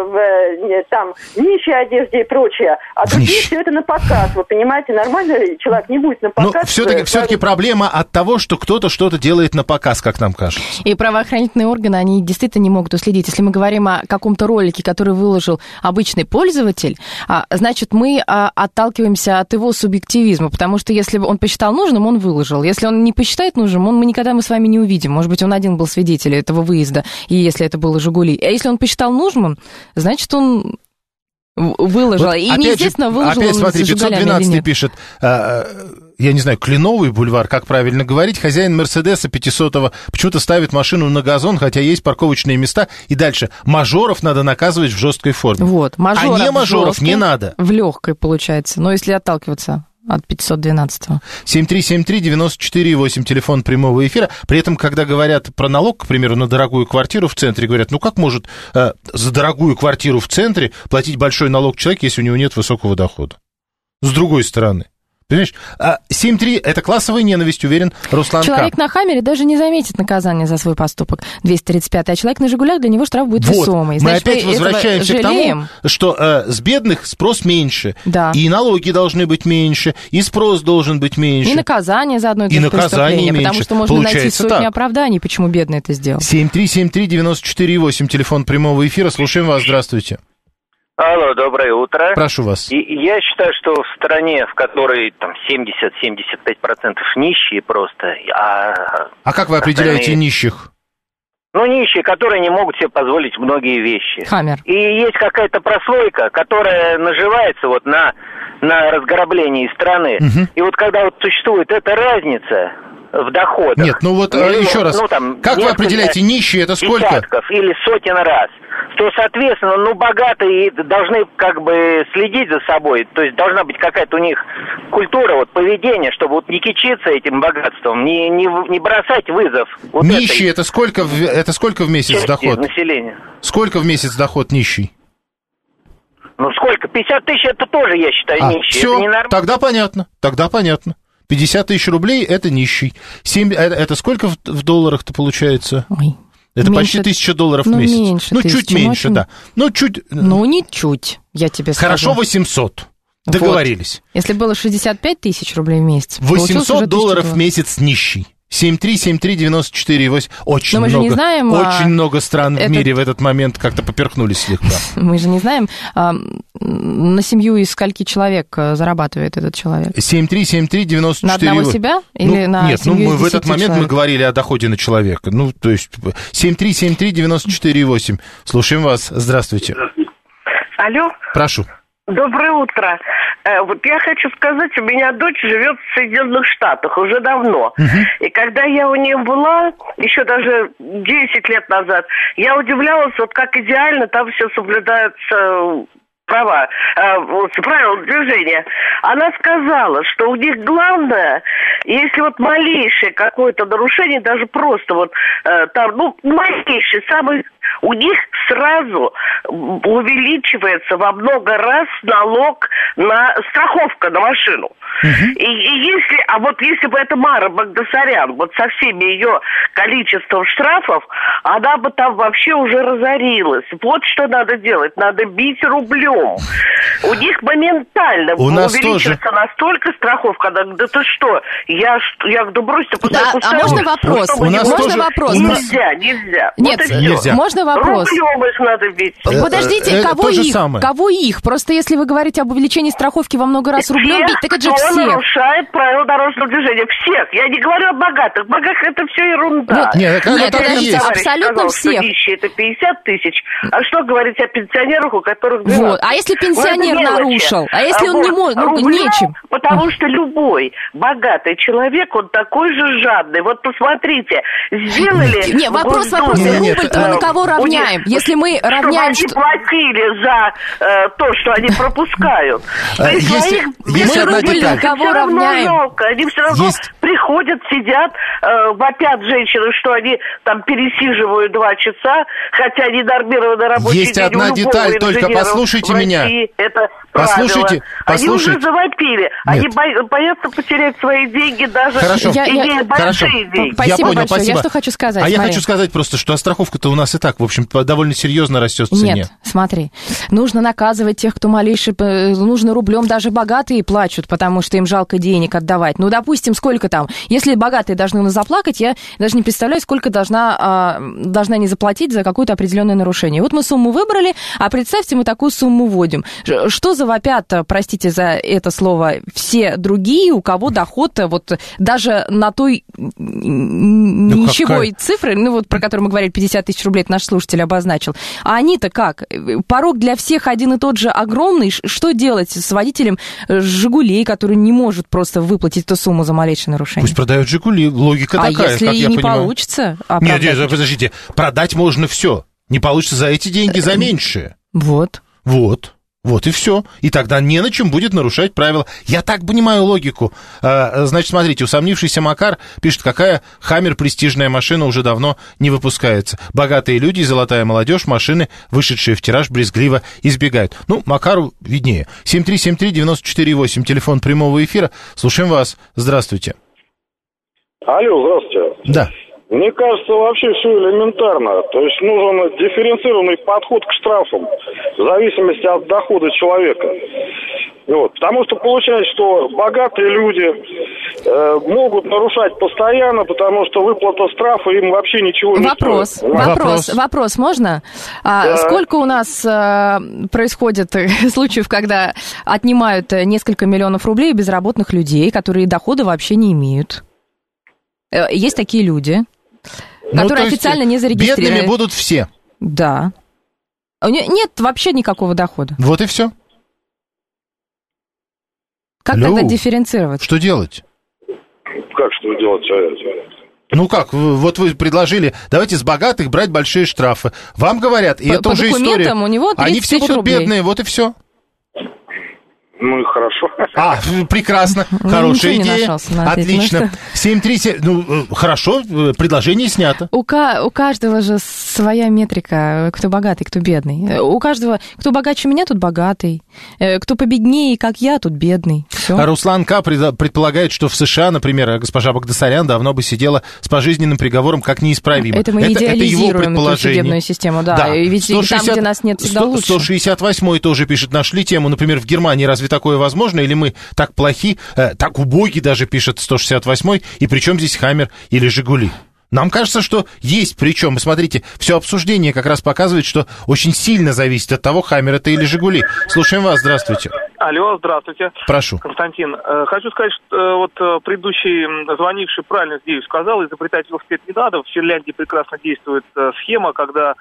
D: в нищей одежде и прочее. А другие все это на показ. Вы понимаете, нормальный человек не будет на показ.
A: Но все-таки проблема от того, что кто-то что-то делает на показ, как нам кажется.
B: И правоохранительные органы, они действительно не могут уследить. Если мы говорим о каком-то ролике, который выложил обычный пользователь, значит, мы отталкиваемся от его субъективизма, потому что если он посчитал нужным, он выложил. Если он не посчитает нужным, мы никогда с вами не увидим. Может быть, он один был свидетелем этого выезда, и если это было «Жигули». А если он посчитал нужным, значит, он выложил.
A: Вот
B: и, естественно, выложил
A: опять,
B: он
A: смотри,
B: с «Жигулями»
A: 512 пишет, я не знаю, Кленовый бульвар, как правильно говорить, хозяин Мерседеса 500-го почему-то ставит машину на газон, хотя есть парковочные места. И дальше, мажоров надо наказывать в жесткой форме.
B: Вот,
A: а не мажоров не надо.
B: В легкой, получается, но если отталкиваться от 512-го.
A: 7373948, телефон прямого эфира. При этом, когда говорят про налог, к примеру, на дорогую квартиру в центре, говорят, как может за дорогую квартиру в центре платить большой налог человек, если у него нет высокого дохода? С другой стороны. Понимаешь? 7-3 – это классовая ненависть, уверен Руслан
B: Человек на «Хаммере» даже не заметит наказание за свой поступок. 235, а человек на «Жигулях», для него штраф будет весомый.
A: Значит, мы опять возвращаемся к тому, что с бедных спрос меньше,
B: да.
A: И налоги должны быть меньше, и спрос должен быть меньше.
B: И наказание за одно и то же преступление, потому что можно найти сотни оправданий, почему бедный это сделал.
A: 7373948, телефон прямого эфира. Слушаем вас, здравствуйте.
E: Алло, доброе утро.
A: Прошу вас.
E: Я считаю, что в стране, в которой там 70-75% нищие просто,
A: А как вы определяете нищих?
E: Нищие, которые не могут себе позволить многие вещи.
B: Хаммер.
E: И есть какая-то прослойка, которая наживается на разграблении страны. Угу. И когда существует эта разница в доходах...
A: Нет, еще раз, как вы определяете нищие, это сколько?
E: Десятков или сотен раз. То, соответственно, богатые должны следить за собой, то есть должна быть какая-то у них культура, поведение, чтобы не кичиться этим богатством, не бросать вызов.
A: Нищие это сколько в месяц доход?
E: Населения.
A: Сколько в месяц доход нищий?
E: Сколько? 50 тысяч это тоже, я считаю, нищий.
A: Все, тогда понятно. 50 тысяч рублей это нищий. Это сколько в долларах-то получается?
B: Ой.
A: Это меньше, почти $1000 в месяц.
B: Меньше
A: чуть меньше, очень... да.
B: не чуть, я тебе скажу.
A: Хорошо, 800. Договорились.
B: Если было 65 тысяч рублей в месяц,
A: $800 в месяц нищий. 7373948. Очень много, не знаем, очень много стран в мире в этот момент как-то поперхнулись слегка.
B: Мы же не знаем, на семью из скольки человек зарабатывает этот человек.
A: 7373948.
B: На одного себя или на
A: нет,
B: семью из
A: в этот момент
B: человек?
A: Мы говорили о доходе на человека. 7373948. Слушаем вас. Здравствуйте.
F: Алло.
A: Прошу.
F: Доброе утро. Я хочу сказать, у меня дочь живет в Соединенных Штатах уже давно. И когда я у нее была, еще даже 10 лет назад, я удивлялась, как идеально там все соблюдаются правила движения. Она сказала, что у них главное, если малейшее какое-то нарушение, даже просто малейшее, у них сразу увеличивается во много раз налог на страховка на машину. И если бы эта Мара Багдасарян со всеми ее количеством штрафов, она бы там вообще уже разорилась. Вот что надо делать. Надо бить рублем. У них моментально увеличивается настолько страховка. Да ты что? Я говорю, брось,
B: можно вопрос?
F: Нельзя.
B: Нет, нельзя. Можно вопрос.
F: Рублем их надо бить.
B: Подождите, кого их? Просто если вы говорите об увеличении страховки во много раз рублем бить, так это же
F: всех, кто
B: всех.
F: нарушает правила дорожного движения. Всех. Я не говорю о богатых. Богатых это все ерунда.
B: Нет, подождите, абсолютно всех.
F: Это 50 тысяч. А что говорить о пенсионерах, у которых 12?
B: Вот. А если пенсионер нарушил? А если он не может? Нечем.
F: Потому что любой богатый человек, он такой же жадный. Вот посмотрите, сделали...
B: Нет, вопрос. Рубль-то мы на кого равняем? Если мы равняем...
F: Чтобы они платили за то, что они пропускают.
B: Мы рубль на кого равняем?
F: Жалко. Они все равно приходят, сидят, вопят женщины, что они там пересиживают 2 часа, хотя они нормированно рабочий день.
A: Есть одна деталь, только послушайте меня.
F: Это
A: послушайте.
F: Они уже завопили. Они боятся потерять свои деньги, даже имея большие деньги.
B: Спасибо большое. Я что хочу сказать,
A: я хочу сказать просто, что страховка-то у нас и так, в общем, довольно серьезно растет в цене.
B: Нет, смотри, нужно наказывать тех, кто малейший, нужно рублем, даже богатые плачут, потому что им жалко денег отдавать. Ну, допустим, сколько там, если богатые должны заплакать, я даже не представляю, сколько должна они заплатить за какое-то определенное нарушение. Вот мы сумму выбрали, а представьте, мы такую сумму вводим. Что завопят, простите за это слово, все другие, у кого доход вот даже на той ничегой цифры, про которую мы говорили, 50 тысяч рублей, это наш слушатель обозначил. А они-то как? Порог для всех один и тот же огромный. Что делать с водителем «Жигулей», который не может просто выплатить эту сумму за малейшее нарушение?
A: Пусть продают «Жигули». Логика такая,
B: если
A: как я
B: не
A: понимаю.
B: Получится?
A: Нет, подождите. Продать можно все. Не получится за эти деньги, за меньшее. Вот и все. И тогда не на чем будет нарушать правила. Я так понимаю логику. Значит, смотрите, усомнившийся Макар пишет, какая «Хаммер» престижная машина уже давно не выпускается. Богатые люди и золотая молодежь машины, вышедшие в тираж, брезгливо избегают. Ну, Макару виднее. 7373948, телефон прямого эфира. Слушаем вас. Здравствуйте.
W: Алло, здравствуйте.
A: Да.
W: Мне кажется, вообще все элементарно. То есть нужен дифференцированный подход к штрафам в зависимости от дохода человека. Вот. Потому что получается, что богатые люди могут нарушать постоянно, потому что выплата штрафа им вообще ничего не стоит.
B: Вопрос можно? Сколько у нас происходит случаев, когда отнимают несколько миллионов рублей безработных людей, которые дохода вообще не имеют? Есть такие люди, которые официально не зарегистрированы.
A: Бедными будут все.
B: Да. Нет вообще никакого дохода.
A: Вот и все.
B: Как тогда дифференцировать?
A: Что делать?
W: Как что делать?
A: Ну как, вот вы предложили, давайте с богатых брать большие штрафы. Вам говорят, и это уже история.
B: У него 30
A: они все будут
B: рублей.
A: Бедные, вот и все.
W: Ну и хорошо.
A: Прекрасно. Хорошая идея. Отлично. 737. Хорошо, предложение снято.
B: У каждого же своя метрика, кто богатый, кто бедный. У каждого, кто богаче меня, тут богатый. Кто победнее, как я, тут бедный. Всё.
A: Руслан К. предполагает, что в США, например, госпожа Багдасарян давно бы сидела с пожизненным приговором как неисправимо.
B: Это мы идеализируем эту судебную систему, да. И ведь 160, там, где нас нет, всегда лучше.
A: 168-й тоже пишет, нашли тему, например, в Германии разве такое возможно, или мы так плохи, так убоги даже, пишет 168-й, и причем здесь «Хаммер» или «Жигули». Нам кажется, что есть причем. И смотрите, все обсуждение как раз показывает, что очень сильно зависит от того, «Хаммер» это или «Жигули». Слушаем вас, здравствуйте.
G: Алло, здравствуйте.
A: Прошу.
G: Константин, хочу сказать, что вот предыдущий звонивший правильно здесь сказал, изобретать велосипед не надо. В Финляндии прекрасно действует схема, когда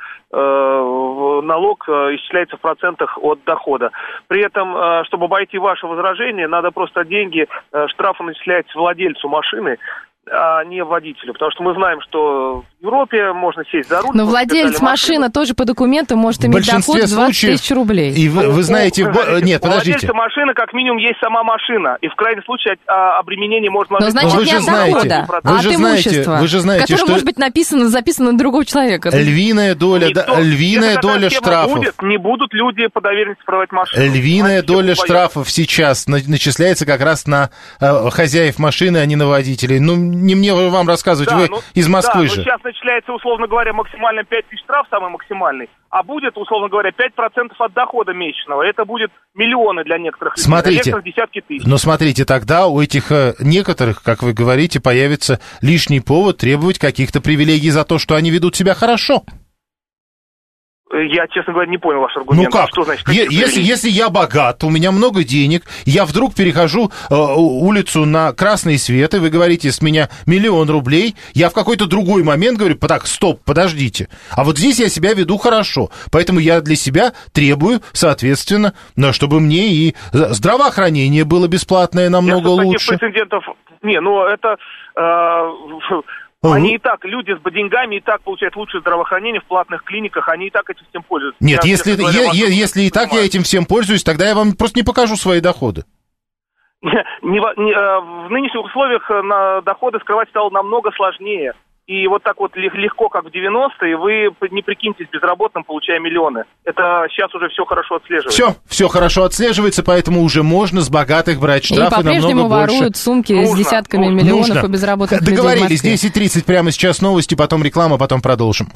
G: налог исчисляется в процентах от дохода. При этом, чтобы обойти ваше возражение, надо просто деньги, штрафы начислять владельцу машины, а не водителю. Потому что мы знаем, что в Европе можно сесть за руль.
B: Но владелец машины тоже по документам может иметь доход 20 тысяч рублей.
A: И вы знаете... Нет, подождите.
G: У владельца машины как минимум есть сама машина. И в крайнем случае обременение можно...
B: Но значит не от дохода, а от имущества.
A: Вы же знаете,
B: которое может быть записано на другого человека.
A: Львиная доля штрафов.
G: Не будут люди по доверенности продавать машину.
A: Львиная доля штрафов сейчас начисляется как раз на хозяев машины, а не на водителей. Ну, не мне вам рассказывать, вы из Москвы же.
G: Сейчас начисляется, условно говоря, максимально 5 тысяч штраф, самый максимальный, а будет, условно говоря, 5% от дохода месячного. Это будет миллионы для некоторых людей, для некоторых десятки тысяч.
A: Но смотрите, тогда у этих некоторых, как вы говорите, появится лишний повод требовать каких-то привилегий за то, что они ведут себя хорошо.
G: Я, честно говоря, не понял ваш аргумент.
A: Ну как?
G: Что значит,
A: если я богат, у меня много денег, я вдруг перехожу улицу на красный свет, и вы говорите, с меня 1 000 000 рублей, я в какой-то другой момент говорю, так, стоп, подождите. А вот здесь я себя веду хорошо, поэтому я для себя требую, соответственно, чтобы мне и здравоохранение было бесплатное намного лучше.
G: Таких прецедентов... Не, ну это... Они и так, люди с деньгами и так получают лучшее здравоохранение в платных клиниках, они и так этим всем пользуются.
A: Нет, если и так я этим всем пользуюсь, тогда я вам просто не покажу свои доходы.
G: В нынешних условиях доходы скрывать стало намного сложнее. И вот так вот легко, как в 90-е, вы не прикиньтесь безработным, получая миллионы. Это сейчас уже все хорошо отслеживается.
A: Все хорошо отслеживается, поэтому уже можно с богатых брать штрафы намного больше.
B: И по-прежнему воруют сумки с десятками миллионов у безработных людей в Москве.
A: Договорились, 10:30 прямо сейчас новости, потом реклама, потом продолжим.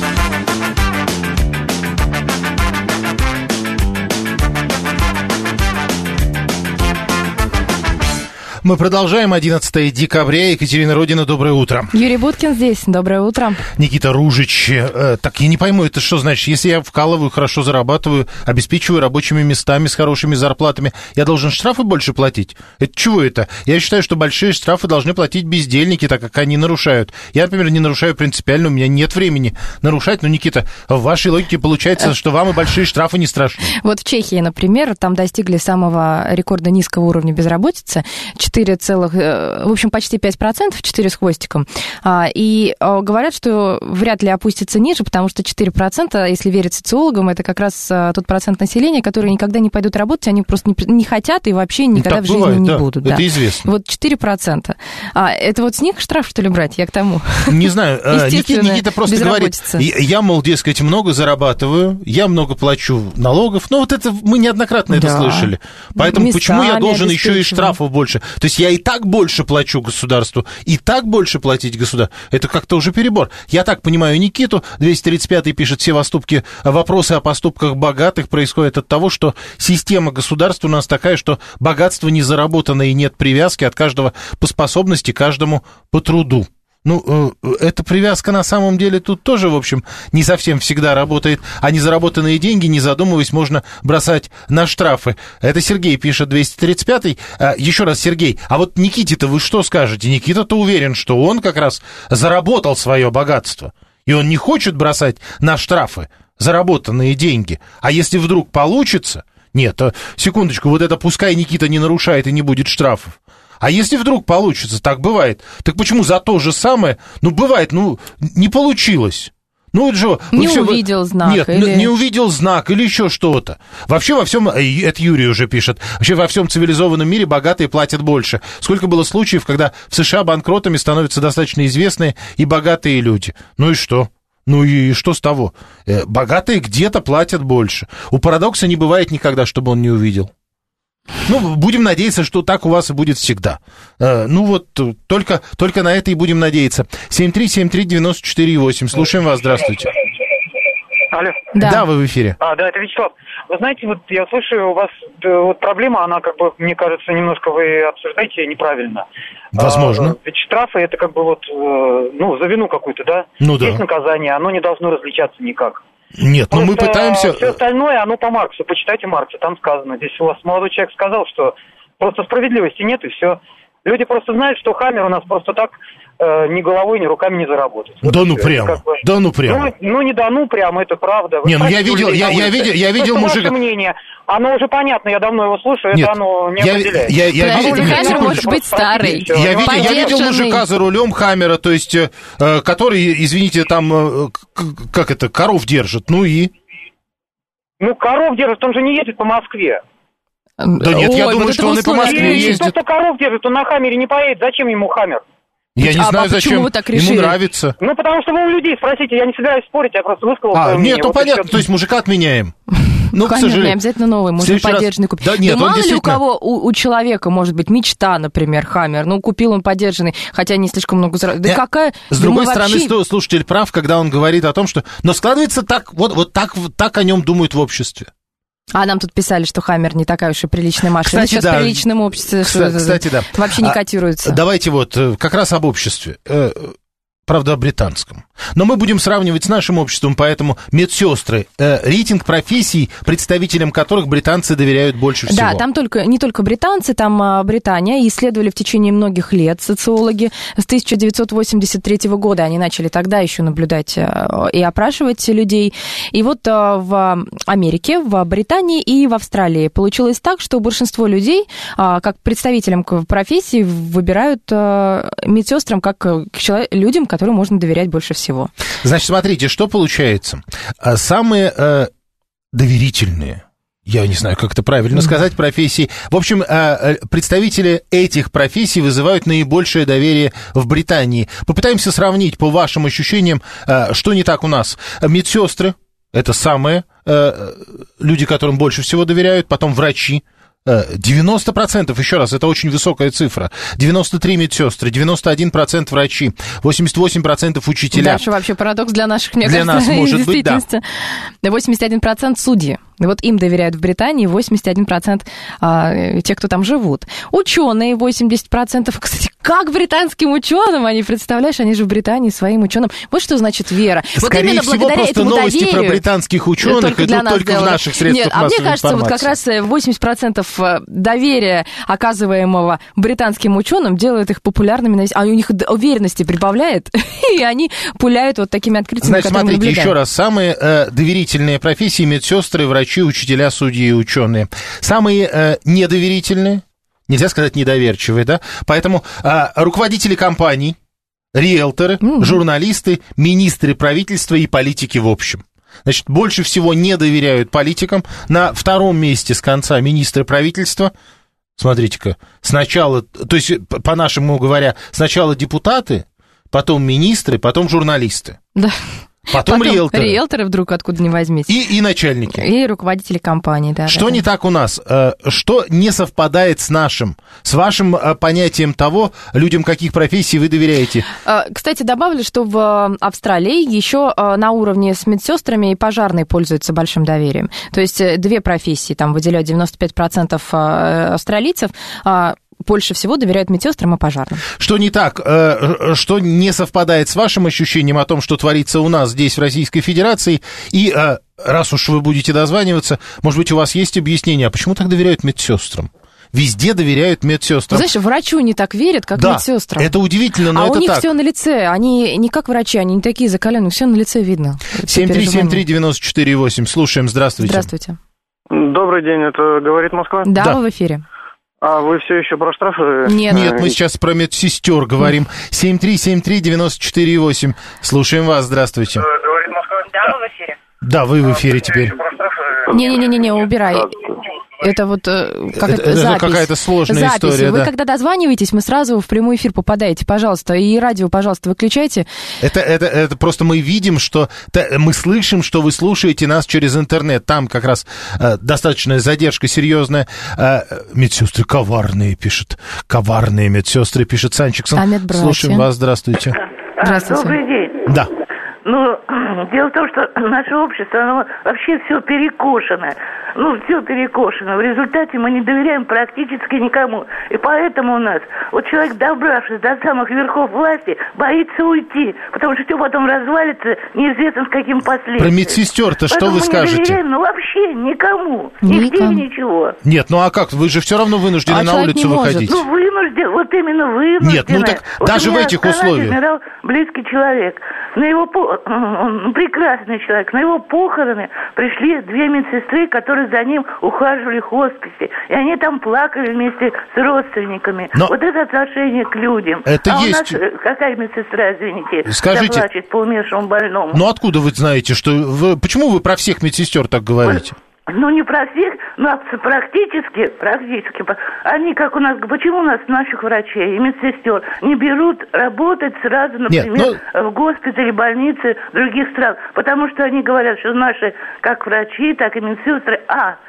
A: Мы продолжаем. 11 декабря. Екатерина Родина, доброе утро.
B: Юрий Буткин здесь. Доброе утро.
A: Никита Ружич. Так, я не пойму, это что значит? Если я вкалываю, хорошо зарабатываю, обеспечиваю рабочими местами с хорошими зарплатами, я должен штрафы больше платить? Это чего это? Я считаю, что большие штрафы должны платить бездельники, так как они нарушают. Я, например, не нарушаю принципиально, у меня нет времени нарушать. Но, Никита, в вашей логике получается, что вам и большие штрафы не страшны.
B: Вот в Чехии, например, там достигли самого рекорда низкого уровня безработицы. В общем, почти 5%, 4 с хвостиком. И говорят, что вряд ли опустится ниже, потому что 4%, если верить социологам, это как раз тот процент населения, которые никогда не пойдут работать, они просто не хотят и вообще никогда в жизни
A: бывает,
B: не будут.
A: Это известно.
B: Вот 4%. Это вот с них штраф, что ли, брать? Я к тому.
A: Не знаю. Никита просто говорит, я, мол, дескать, много зарабатываю, я много плачу налогов. Ну, вот это мы неоднократно это слышали. Поэтому почему я должен еще и штрафов больше? То есть я и так больше плачу государству, и так больше платить государству. Это как-то уже перебор. Я так понимаю Никиту. 235-й пишет, все вопросы о поступках богатых происходят от того, что система государства у нас такая, что богатство не заработано и нет привязки от каждого по способности, каждому по труду. Ну, эта привязка на самом деле тут тоже, в общем, не совсем всегда работает. А незаработанные деньги, не задумываясь, можно бросать на штрафы. Это Сергей пишет, 235-й. Еще раз, Сергей, а вот Никите-то вы что скажете? Никита-то уверен, что он как раз заработал свое богатство. И он не хочет бросать на штрафы заработанные деньги. А если вдруг получится... Нет, секундочку, вот это пускай Никита не нарушает и не будет штрафов. А если вдруг получится, так бывает. Так почему за то же самое, бывает, не получилось?
B: Увидел знак.
A: Нет, не увидел знак или еще что-то. Вообще во всем, это Юрий уже пишет, вообще во всем цивилизованном мире богатые платят больше. Сколько было случаев, когда в США банкротами становятся достаточно известные и богатые люди. Ну и что? Ну и что с того? Богатые где-то платят больше. У парадокса не бывает никогда, чтобы он не увидел. Будем надеяться, что так у вас и будет всегда. Только на это и будем надеяться. 7373948. Слушаем вас, здравствуйте.
H: Алло.
A: Да, вы в эфире.
H: Да, это Вячеслав. Вы знаете, вот я слышу, у вас проблема, она мне кажется, немножко вы обсуждаете неправильно.
A: Возможно.
H: Ведь штрафы, это за вину какую-то, да? Есть наказание, оно не должно различаться никак.
A: Нет, мы пытаемся...
H: Все остальное, оно по Марксу. Почитайте Маркса, там сказано. Здесь у вас молодой человек сказал, что просто справедливости нет, и все. Люди просто знают, что Хаммер у нас просто так ни головой, ни руками не заработает.
A: Да ну прямо.
H: Не прямо, это правда.
A: Я видел мужика...
H: Ваше мнение, оно уже понятно, я давно его слушаю, это оно не определяет.
B: Хаммер может быть старый.
A: Я видел мужика за рулем Хаммера, то есть, который, извините, там, коров держит,
H: коров держит, он же не едет по Москве.
A: Да нет, я думаю, что он и по Москве ездит.
H: Кто-то коров держит, он на Хаммере не поедет. Зачем ему Хаммер?
A: Я не знаю, зачем. Вы так решили? Ему нравится.
H: Потому что вы у людей спросите, я не собираюсь спорить, я просто высказал свое мнение.
A: Нет, понятно, то есть мужика отменяем.
B: Конечно, не обязательно новый, можно подержанный купить.
A: Да нет,
B: мало ли у кого, у человека, может быть, мечта, например, Хаммер, купил он подержанный, хотя не слишком много заработал. Да какая...
A: С другой стороны, слушатель прав, когда он говорит о том, что... Но складывается так, вот так о нем думают в обществе.
B: А нам тут писали, что Хаммер не такая уж и приличная машина. Сейчас в приличном обществе
A: кстати, да.
B: Вообще не котируется.
A: Давайте как раз об обществе. Правда, о британском. Но мы будем сравнивать с нашим обществом, поэтому медсестры, рейтинг профессий, представителям которых британцы доверяют больше всего.
B: Да, там не только британцы, там Британия. Исследовали в течение многих лет социологи. С 1983 года они начали тогда еще наблюдать и опрашивать людей. И вот в Америке, в Британии и в Австралии получилось так, что большинство людей, как представителям профессии, выбирают медсестрам как людям, которым можно доверять больше всего.
A: Значит, смотрите, что получается. Самые доверительные, я не знаю, как это правильно сказать, профессии. В общем, представители этих профессий вызывают наибольшее доверие в Британии. Попытаемся сравнить, по вашим ощущениям, что не так у нас. Медсестры — это самые люди, которым больше всего доверяют, потом врачи. 90%, еще раз, это очень высокая цифра. 93 медсестры, 91% врачи, 88% учителя.
B: Дальше вообще парадокс для наших, мне
A: для
B: кажется,
A: нас, может быть, да.
B: 81% судьи. Вот им доверяют в Британии, 81% тех, кто там живут. Ученые 80%. Кстати, как британским ученым, они, представляешь, они же в Британии своим ученым. Вот что значит вера.
A: Скорее
B: вот
A: всего, просто новости про британских ученых идут только в наших средствах массовой информации.
B: Мне кажется, вот как раз 80% доверия, оказываемого британским ученым, делает их популярными, а у них уверенности прибавляет, и они пуляют вот такими открытиями,
A: значит,
B: которые
A: смотрите,
B: наблюдаем.
A: еще раз, самые доверительные профессии — медсестры, врачи, учителя, судьи и ученые. Самые недоверительные, нельзя сказать недоверчивые, да? Поэтому руководители компаний, риэлторы, журналисты, министры правительства и политики в общем. Значит, больше всего не доверяют политикам. На втором месте с конца министры правительства. Смотрите-ка, сначала, то есть, по-нашему говоря, сначала депутаты, потом министры, потом журналисты.
B: Да.
A: Потом риэлторы.
B: Риэлторы вдруг откуда ни возьмите.
A: И начальники.
B: И руководители компаний, да.
A: Что не так у нас? Что не совпадает с нашим, с вашим понятием того, людям каких профессий вы доверяете?
B: Кстати, добавлю, что в Австралии еще на уровне с медсестрами и пожарные пользуются большим доверием. То есть две профессии там выделяют 95% австралийцев, больше всего доверяют медсестрам и пожарным.
A: Что не так, что не совпадает с вашим ощущением о том, что творится у нас здесь, в Российской Федерации, и раз уж вы будете дозваниваться, может быть, у вас есть объяснение, а почему так доверяют медсестрам? Везде доверяют медсестрам.
B: Знаешь, врачу не так верят, как медсестрам.
A: Это удивительно, но это так.
B: А у них все на лице. Они не как врачи, они не такие закаленные, все на лице видно.
A: 7373948. Слушаем, здравствуйте.
B: Здравствуйте.
I: Добрый день, это «Говорит Москва»?
B: Да, вы в эфире.
I: А вы все еще про штрафы?
B: Нет,
A: мы сейчас про медсестер говорим. 7373948. Слушаем вас, здравствуйте.
I: «Говорит Москва»?
F: Да, вы в эфире.
A: Да, вы в эфире теперь.
B: Не, убирай. Это вот
A: это
B: запись.
A: Какая-то сложная
B: запись.
A: история.
B: Вы
A: да.
B: когда дозваниваетесь, мы сразу в прямой эфир попадаете, пожалуйста. И радио, пожалуйста, выключайте.
A: Это просто мы видим, что мы слышим, что вы слушаете нас через интернет. Там как раз достаточная задержка серьезная. Медсестры коварные, пишет. Коварные медсестры, пишет Санчиксон. Слушаем вас, здравствуйте.
B: Здравствуйте.
J: Добрый день.
A: Да.
J: Ну, дело в том, что наше общество, оно вообще все перекошено. Все перекошено. В результате мы не доверяем практически никому. И поэтому у нас, вот человек, добравшись до самых верхов власти, боится уйти. Потому что все потом развалится, неизвестно с каким последствием.
A: Про медсестер-то что вы скажете?
J: Мы не доверяем, вообще никому. Нигде ничего.
A: Нет, а как? Вы же все равно вынуждены на улицу выходить.
J: Вынужден, вот именно вынужден.
A: Нет, так вот даже в этих условиях.
J: Умирал близкий человек. Он прекрасный человек. На его похороны пришли две медсестры, которые за ним ухаживали в хосписе. И они там плакали вместе с родственниками. Вот это отношение к людям.
A: Это есть...
J: у нас какая медсестра, извините,
A: скажите,
J: заплачет по умершему больному?
A: Откуда вы знаете, что... Почему вы про всех медсестер так говорите?
J: Не про всех, но практически. Они, как у нас, почему у нас наших врачей и медсестер не берут работать сразу, например, в госпитале, больнице других стран? Потому что они говорят, что наши, как врачи, так и медсестры,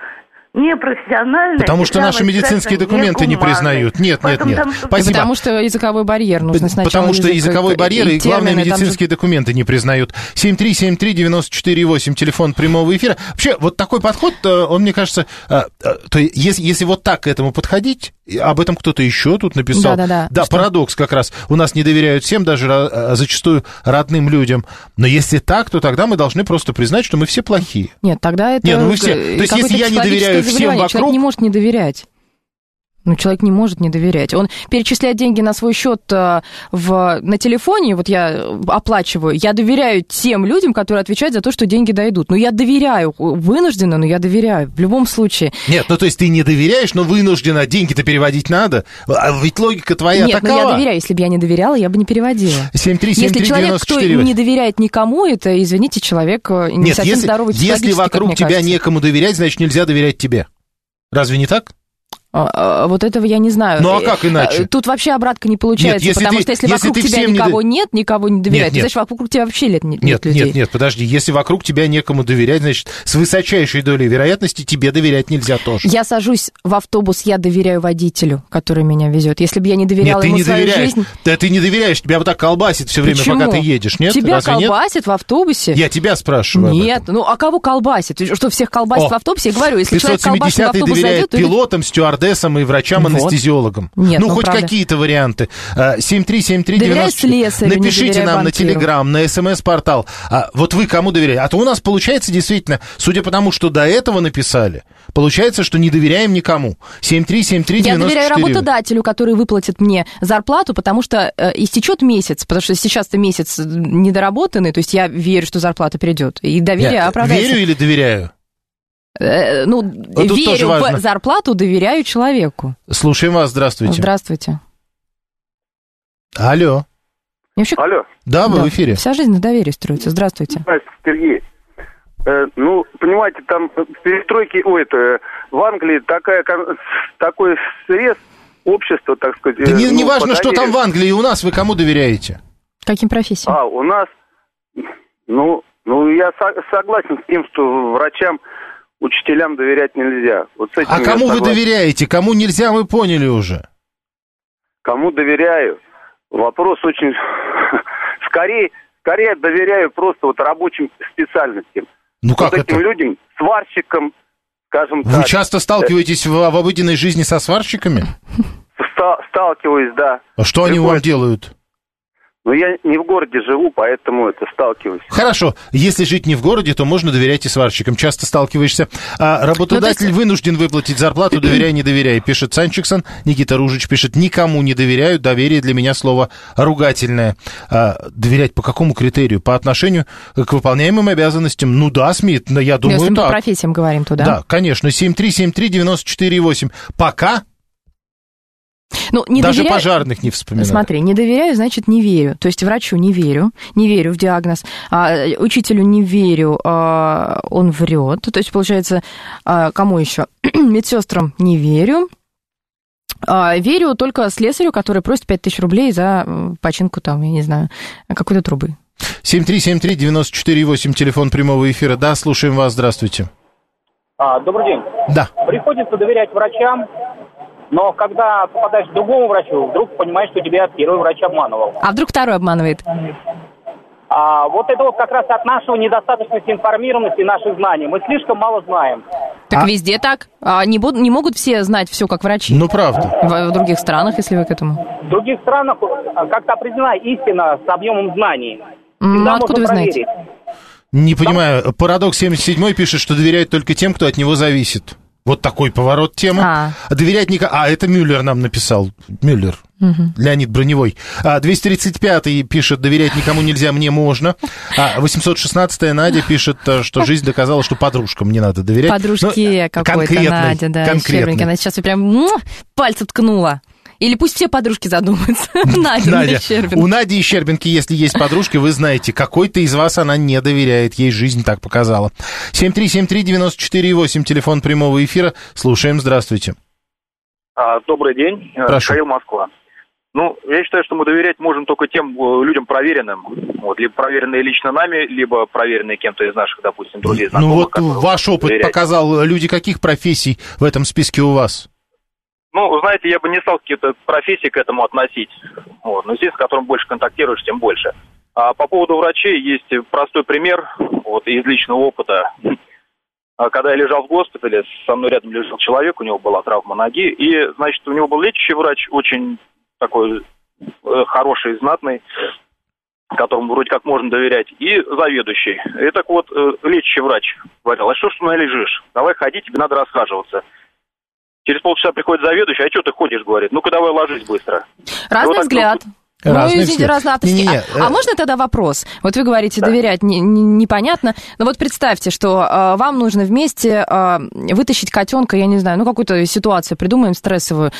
J: непрофессионально.
B: Потому что наши медицинские документы не признают. Нет. Спасибо. Потому что языковой барьер нужно сначала.
A: Потому что языковой барьер и, главное, медицинские документы не признают. 7373948, телефон прямого эфира. Вообще, вот такой подход, он, мне кажется, то если вот так к этому подходить, об этом кто-то еще тут написал. Да, парадокс как раз. У нас не доверяют всем, даже зачастую родным людям. Но если так, то тогда мы должны просто признать, что мы все плохие.
B: Нет, тогда это...
A: Нет, ну вы все... То есть если я не доверяю всем вокруг...
B: Человек не может не доверять. Человек не может не доверять. Он перечисляет деньги на свой счет на телефоне, вот я оплачиваю, я доверяю тем людям, которые отвечают за то, что деньги дойдут. Я доверяю, вынуждена, но я доверяю, в любом случае.
A: Нет, то есть ты не доверяешь, но вынуждена, деньги-то переводить надо, ведь логика твоя такова.
B: Нет, я доверяю, если бы я не доверяла, я бы не переводила.
A: 7373948.
B: Если человек, кто не доверяет никому, это, извините, человек не совсем здоровый психологически,
A: если вокруг тебя некому доверять, значит, нельзя доверять тебе. Разве не так?
B: Вот этого я не знаю.
A: Ну, а как иначе?
B: Тут вообще обратка не получается, потому что если вокруг тебя никого нет, никого не доверять, значит, вокруг тебя вообще нет людей.
A: Нет, подожди, если вокруг тебя некому доверять, значит, с высочайшей долей вероятности тебе доверять нельзя тоже.
B: Я сажусь в автобус, я доверяю водителю, который меня везет. Если бы я не доверяла ему свою жизнь...
A: Да ты не доверяешь, тебя вот так колбасит все время, пока ты едешь, нет?
B: Тебя колбасит в автобусе?
A: Я тебя спрашиваю.
B: Нет, а кого колбасит? Что, всех колбасит в автобусе? Я говорю, если человек колбасит в автобус зайдет...
A: пилотам, стюардессам и врачам-анестезиологам.
B: Нет,
A: хоть
B: правда.
A: Какие-то варианты. 7373948. Напишите нам на Телеграм, на СМС-портал. Вот вы кому доверяете? А то у нас получается действительно, судя по тому, что до этого написали, получается, что не доверяем никому. 7373948.
B: Я доверяю работодателю, который выплатит мне зарплату, потому что истечет месяц, потому что сейчас-то месяц недоработанный, то есть я верю, что зарплата придет. И доверие оправдается.
A: Верю или доверяю?
B: Верю в зарплату, доверяю человеку.
A: Слушаем вас, здравствуйте.
B: Здравствуйте.
A: Алло.
V: Алло.
A: Да, вы в эфире.
B: Вся жизнь на доверии строится. Здравствуйте.
V: Здравствуйте, Сергей. Понимаете, там перестройки, в Англии такой срез общества, так сказать.
A: Да не важно, что там в Англии, у нас вы кому доверяете?
B: Каким профессиям?
V: У нас, я согласен с тем, что врачам, учителям доверять нельзя. Вот с этим
A: кому вы доверяете? Кому нельзя, мы поняли уже.
V: Кому доверяю? Вопрос очень... Скорее доверяю просто рабочим специальностям.
A: Как
V: этим
A: это?
V: людям, сварщикам, скажем так.
A: Вы часто сталкиваетесь в обыденной жизни со сварщиками?
V: Сталкиваюсь, да.
A: А что они вам делают?
V: Я не в городе живу, поэтому сталкиваюсь.
A: Хорошо. Если жить не в городе, то можно доверять и сварщикам. Часто сталкиваешься. Работодатель вынужден выплатить зарплату, доверяй, не доверяй, пишет Санчиксон. Никита Ружич пишет, никому не доверяю, доверие для меня слово ругательное. Доверять по какому критерию? По отношению к выполняемым обязанностям? СМИ, я думаю,
B: если мы
A: так.
B: по профессиям говорим, то да.
A: Да, конечно. 7373948. Пока... Даже пожарных не вспоминаю.
B: Смотри, не доверяю, значит, не верю. То есть врачу не верю в диагноз, учителю не верю, он врет. То есть, получается, кому еще? Медсестрам не верю. Верю только слесарю, который просит 5000 рублей за починку, я не знаю, какой-то трубы.
A: 7373948, телефон прямого эфира. Да, слушаем вас, здравствуйте.
K: Добрый день.
A: Да.
K: Приходится доверять врачам, но когда попадаешь к другому врачу, вдруг понимаешь, что тебя первый врач обманывал.
B: А вдруг второй обманывает?
K: Это как раз от нашего недостаточности информированности и наших знаний. Мы слишком мало знаем.
B: Так везде так. Не могут все знать все как врачи.
A: Правда.
B: В других странах, если вы к этому.
K: В других странах как-то определена истина с объемом знаний.
B: Откуда вы знаете?
A: Не понимаю. Парадокс 77 пишет, что доверяют только тем, кто от него зависит. Вот такой поворот темы. Доверять никому... это Мюллер нам написал. Мюллер. Леонид Броневой. 235-й пишет, доверять никому нельзя, мне можно. 816-я Надя пишет, что жизнь доказала, что подружкам не надо доверять.
B: Подружке какой-то Надя, да. Щербинки. Она сейчас прям пальцы ткнула. Или пусть все подружки задумаются. Надя, Щербинки.
A: У Нади и Щербинки, если есть подружки, вы знаете, какой-то из вас она не доверяет. Ей жизнь так показала. 7373948, телефон прямого эфира. Слушаем, здравствуйте.
L: Добрый день.
A: Прошу.
L: Михаил, Москва. Ну, я считаю, что мы доверять можем только тем людям проверенным. Вот, либо проверенные лично нами, либо проверенные кем-то из наших, допустим, друзей, знакомых.
A: Ну вот ваш опыт показал, люди каких профессий в этом списке у вас?
L: Ну, знаете, я бы не стал какие-то профессии к этому относить. Вот, но здесь, с которым больше контактируешь, тем больше. А по поводу врачей есть простой пример вот, из личного опыта. Когда я лежал в госпитале, со мной рядом лежал человек, у него была травма ноги, и, значит, у него был лечащий врач, очень такой хороший, знатный, которому вроде как можно доверять, и заведующий. И так вот, лечащий врач говорил: а что ж ты лежишь? Давай ходи, тебе надо расхаживаться. Через полчаса приходит заведующий: а что ты ходишь, говорит, ну-ка давай ложись быстро.
B: Разный вот взгляд. Ну, извините, разноавторский. А можно тогда вопрос? Вот вы говорите, доверять непонятно. Но вот представьте, что вам нужно вместе вытащить котенка, я не знаю, ну, какую-то ситуацию придумаем стрессовую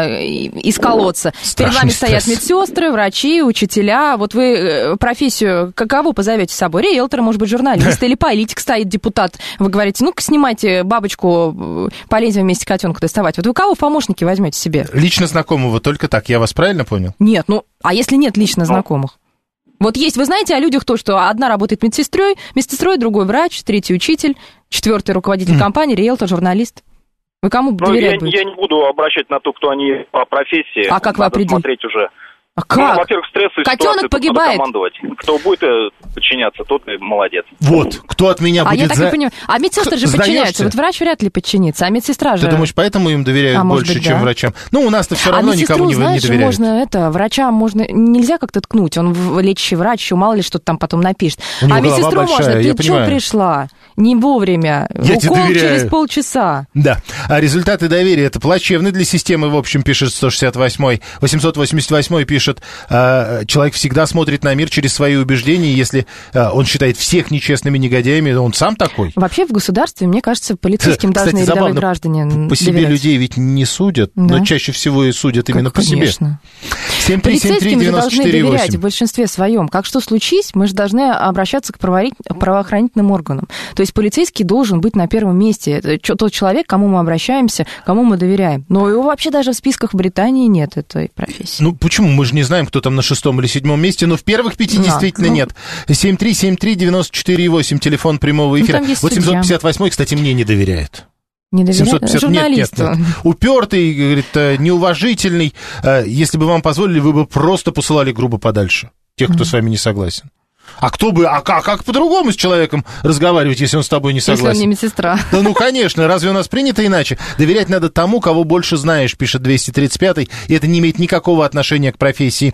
B: из колодца. Перед вами стоят медсестры, врачи, учителя. Вот вы профессию кого позовете с собой? Риэлтор, может быть, журналист или политик стоит, депутат. Вы говорите: ну-ка, снимайте бабочку, полезем вместе котенка доставать. Вот вы кого в помощники возьмете себе?
A: Лично знакомого, только так. Я вас правильно понял?
B: Нет, ну... А если нет лично знакомых? Вот есть, вы знаете о людях то, что одна работает медсестрой, другой врач, третий учитель, четвертый руководитель компании, риэлтор, журналист. Вы кому доверять будете?
L: Я не буду обращать на то, кто они по профессии.
B: А как вы определите?
L: Смотреть уже.
B: А как?
L: Ну, во-первых, стрессовые
B: котенок
L: ситуации,
B: погибает.
L: Командовать. Кто будет подчиняться, тот и молодец.
A: Вот, кто от меня будет...
B: я так не понимаю. А медсестры же подчиняются. Вот врач вряд ли подчинится, а медсестра же...
A: Ты думаешь, поэтому им доверяют больше, чем врачам? Ну, у нас-то все равно никому не доверяют.
B: Врача можно... Нельзя как-то ткнуть. Он лечащий врач, еще мало ли что-то там потом напишет. А медсестру можно. Ты что пришла? Не вовремя. Укол через полчаса.
A: Да. А результаты доверия — это плачевны для системы, в общем, пишет 168-й. 888-й пишет: человек всегда смотрит на мир через свои убеждения. Если он считает всех нечестными негодяями, он сам такой.
B: Вообще в государстве, мне кажется, полицейским должны рядовые граждане
A: по себе доверять. Людей ведь не судят, да. Но чаще всего и судят именно по себе.
B: Полицейским же должны доверять в большинстве своем. Как что случись, мы же должны обращаться к правоохранительным органам. То есть полицейский должен быть на первом месте. Это тот человек, к кому мы обращаемся, кому мы доверяем. Но его вообще даже в списках Британии нет, этой профессии.
A: Ну, почему? Мы же не знаем, кто там на 6-м или 7-м месте, но в первых 5 действительно нет. 7373948, телефон прямого эфира. Вот 758-й, кстати, мне не доверяет.
B: Не доверяет? Журналисту.
A: Нет. Упертый, говорит, неуважительный. Если бы вам позволили, вы бы просто посылали грубо подальше тех, кто с вами не согласен. А как по-другому с человеком разговаривать, если он с тобой не согласен?
B: Если он не медсестра.
A: Да ну, конечно, разве у нас принято иначе? Доверять надо тому, кого больше знаешь, пишет 235-й, и это не имеет никакого отношения к профессии.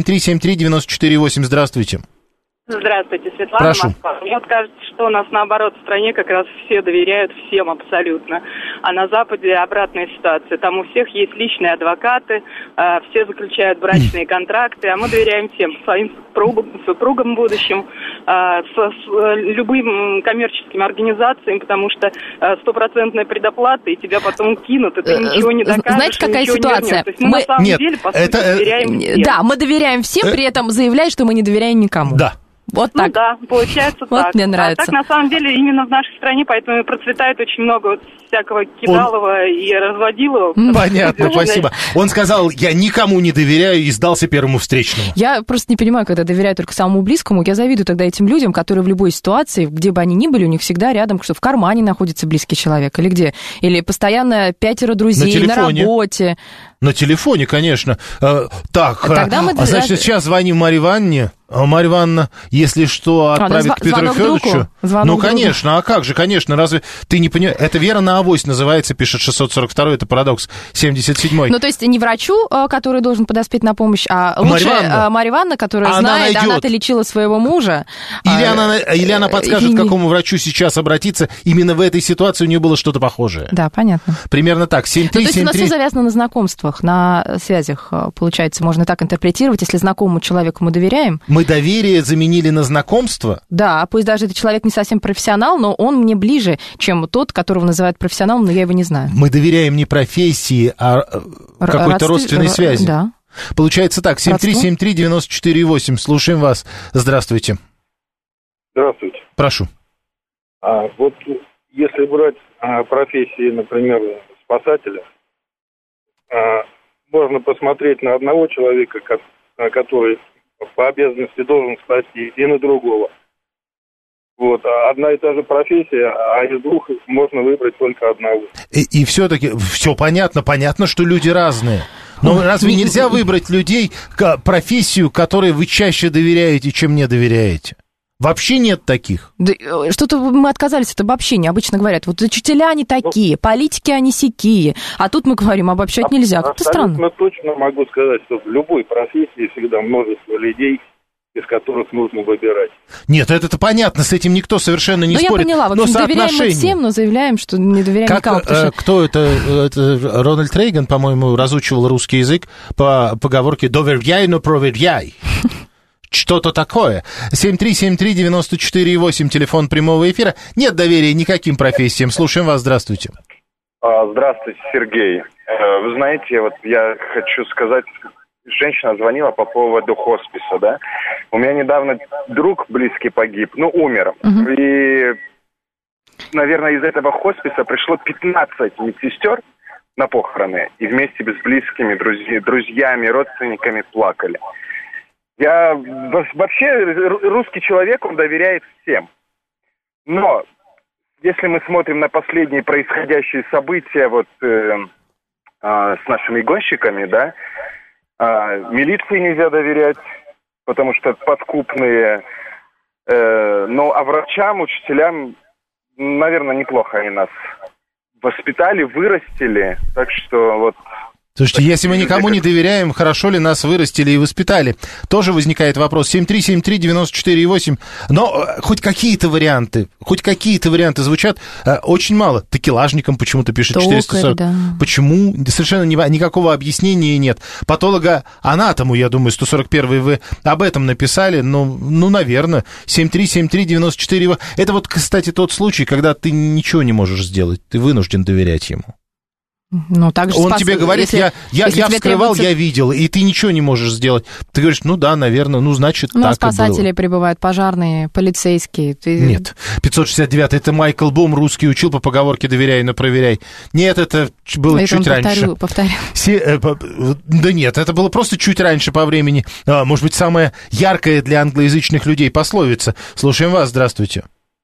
A: 7373948, здравствуйте.
M: Здравствуйте, Светлана.
A: Прошу.
M: Москва. Мне вот кажется, что у нас наоборот в стране как раз все доверяют всем абсолютно. А на Западе обратная ситуация. Там у всех есть личные адвокаты, все заключают брачные контракты, а мы доверяем всем, своим супругам будущим, с любым коммерческим организациям, потому что стопроцентная предоплата, и тебя потом кинут, и ты ничего не докажешь.
B: Знаете, какая ситуация?
M: Мы на самом деле, по сути, доверяем всем.
B: Да, мы доверяем всем, при этом заявляя, что мы не доверяем никому.
A: Да.
B: Вот так.
M: Ну да, получается
B: вот
M: так.
B: Мне нравится.
M: А так, на самом деле, именно в нашей стране, поэтому и процветает очень много вот всякого кидалова и разводилова.
A: Понятно, спасибо. Он сказал: я никому не доверяю, и сдался первому встречному.
B: Я просто не понимаю, когда доверяю только самому близкому. Я завидую тогда этим людям, которые в любой ситуации, где бы они ни были, у них всегда рядом, что в кармане находится близкий человек, или где. Или постоянно 5 друзей на работе.
A: На телефоне, конечно.
B: Тогда мы...
A: Значит, сейчас звоним Марье Ивановне. Марья Ивановна, если что, отправит к Петру Федоровичу. Ну, конечно, а как же, конечно, разве ты не понимаешь? Это вера на авось называется, пишет 642-й, это парадокс 77-й.
B: Ну, то есть не врачу, который должен подоспеть на помощь, а лучше Марья Ивановна, которая знает, она-то лечила своего мужа.
A: Или она подскажет, к какому врачу сейчас обратиться. Именно в этой ситуации у нее было что-то похожее.
B: Да, понятно.
A: Примерно так. 7-3-7-3.
B: То есть у нас все завязано на знакомствах, на связях, получается, можно так интерпретировать. Если знакомому человеку мы доверяем...
A: Мы доверие заменили на знакомство?
B: Да, пусть даже этот человек не совсем профессионал, но он мне ближе, чем тот, которого называют профессионалом, но я его не знаю.
A: Мы доверяем не профессии, а какой-то родственной связи.
B: Да.
A: Получается так, 7373948, слушаем вас. Здравствуйте.
W: Здравствуйте.
A: Прошу.
W: Вот если брать профессии, например, спасателя, можно посмотреть на одного человека, который по обязанности должен спасти, и на другого. Вот, одна и та же профессия, а из двух можно выбрать только одного.
A: И все-таки, все понятно, что люди разные. Но разве нельзя выбрать людей, профессию, которой вы чаще доверяете, чем не доверяете? Вообще нет таких.
B: Да, что-то мы отказались от обобщения. Обычно говорят, вот учителя они такие, политики они сякие. А тут мы говорим, обобщать нельзя. Как-то странно.
W: Абсолютно точно могу сказать, что в любой профессии всегда множество людей, из которых нужно выбирать.
A: Нет, это понятно, с этим никто совершенно не спорит.
B: Я поняла, в общем, доверяем мы всем, но заявляем, что не доверяем никому.
A: Кто это? Рональд Рейган, по-моему, разучивал русский язык по поговорке «доверяй, но проверяй». Что-то такое. 7373948, телефон прямого эфира. Нет доверия никаким профессиям. Слушаем вас, здравствуйте.
N: Здравствуйте, Сергей. Вы знаете, вот я хочу сказать, женщина звонила по поводу хосписа, да? У меня недавно друг близкий погиб, умер. И, наверное, из этого хосписа пришло 15 медсестер на похороны. И вместе с близкими, друзьями, родственниками плакали. Я вообще, русский человек, он доверяет всем. Но если мы смотрим на последние происходящие события с нашими гонщиками, да, милиции нельзя доверять, потому что подкупные. А врачам, учителям, наверное, неплохо они нас воспитали, вырастили. Так что вот...
A: Слушайте, если мы никому не доверяем, хорошо ли нас вырастили и воспитали? Тоже возникает вопрос. 7373948. Но хоть какие-то варианты звучат. Очень мало. Такелажникам почему-то пишет 440. Да. Почему? Совершенно никакого объяснения нет. Патолога-анатому, я думаю, 141 вы об этом написали. Наверное. 7373948. Это кстати, тот случай, когда ты ничего не можешь сделать. Ты вынужден доверять ему.
B: Также
A: он тебе говорит, я вскрывал, я видел, и ты ничего не можешь сделать. Ты говоришь, да, наверное, значит, так и было.
B: Спасатели прибывают, пожарные, полицейские.
A: Нет, 569-й, это Майкл Бум, русский учил по поговорке «доверяй, но проверяй». Нет, это было чуть раньше.
B: Повторю.
A: Да нет, это было просто чуть раньше по времени. Может быть, самая яркая для англоязычных людей пословица. Слушаем вас, здравствуйте.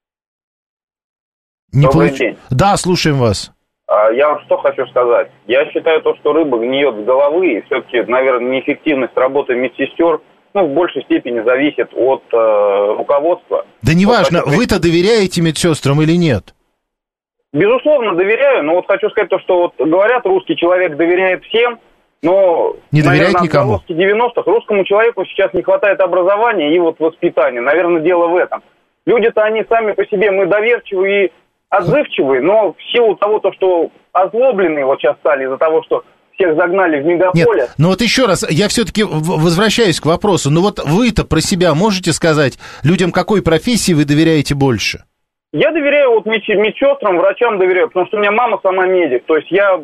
O: Добрый день.
A: Да, слушаем вас.
O: Я вам что хочу сказать. Я считаю что рыба гниет с головы, и все-таки, наверное, неэффективность работы медсестер в большей степени зависит от руководства.
A: Да неважно, вы-то доверяете медсестрам или нет?
O: Безусловно, доверяю, но хочу сказать что говорят, русский человек доверяет всем, но...
A: Не доверяет никому.
O: В 90-х русскому человеку сейчас не хватает образования и воспитания. Наверное, дело в этом. Люди-то они сами по себе, мы доверчивые и отзывчивые, но в силу того, что озлобленные сейчас стали из-за того, что всех загнали в мегаполе.
A: Нет, еще раз, я все-таки возвращаюсь к вопросу. Вы-то про себя можете сказать, людям какой профессии вы доверяете больше?
O: Я доверяю медсестрам, врачам доверяю, потому что у меня мама сама медик. То есть я,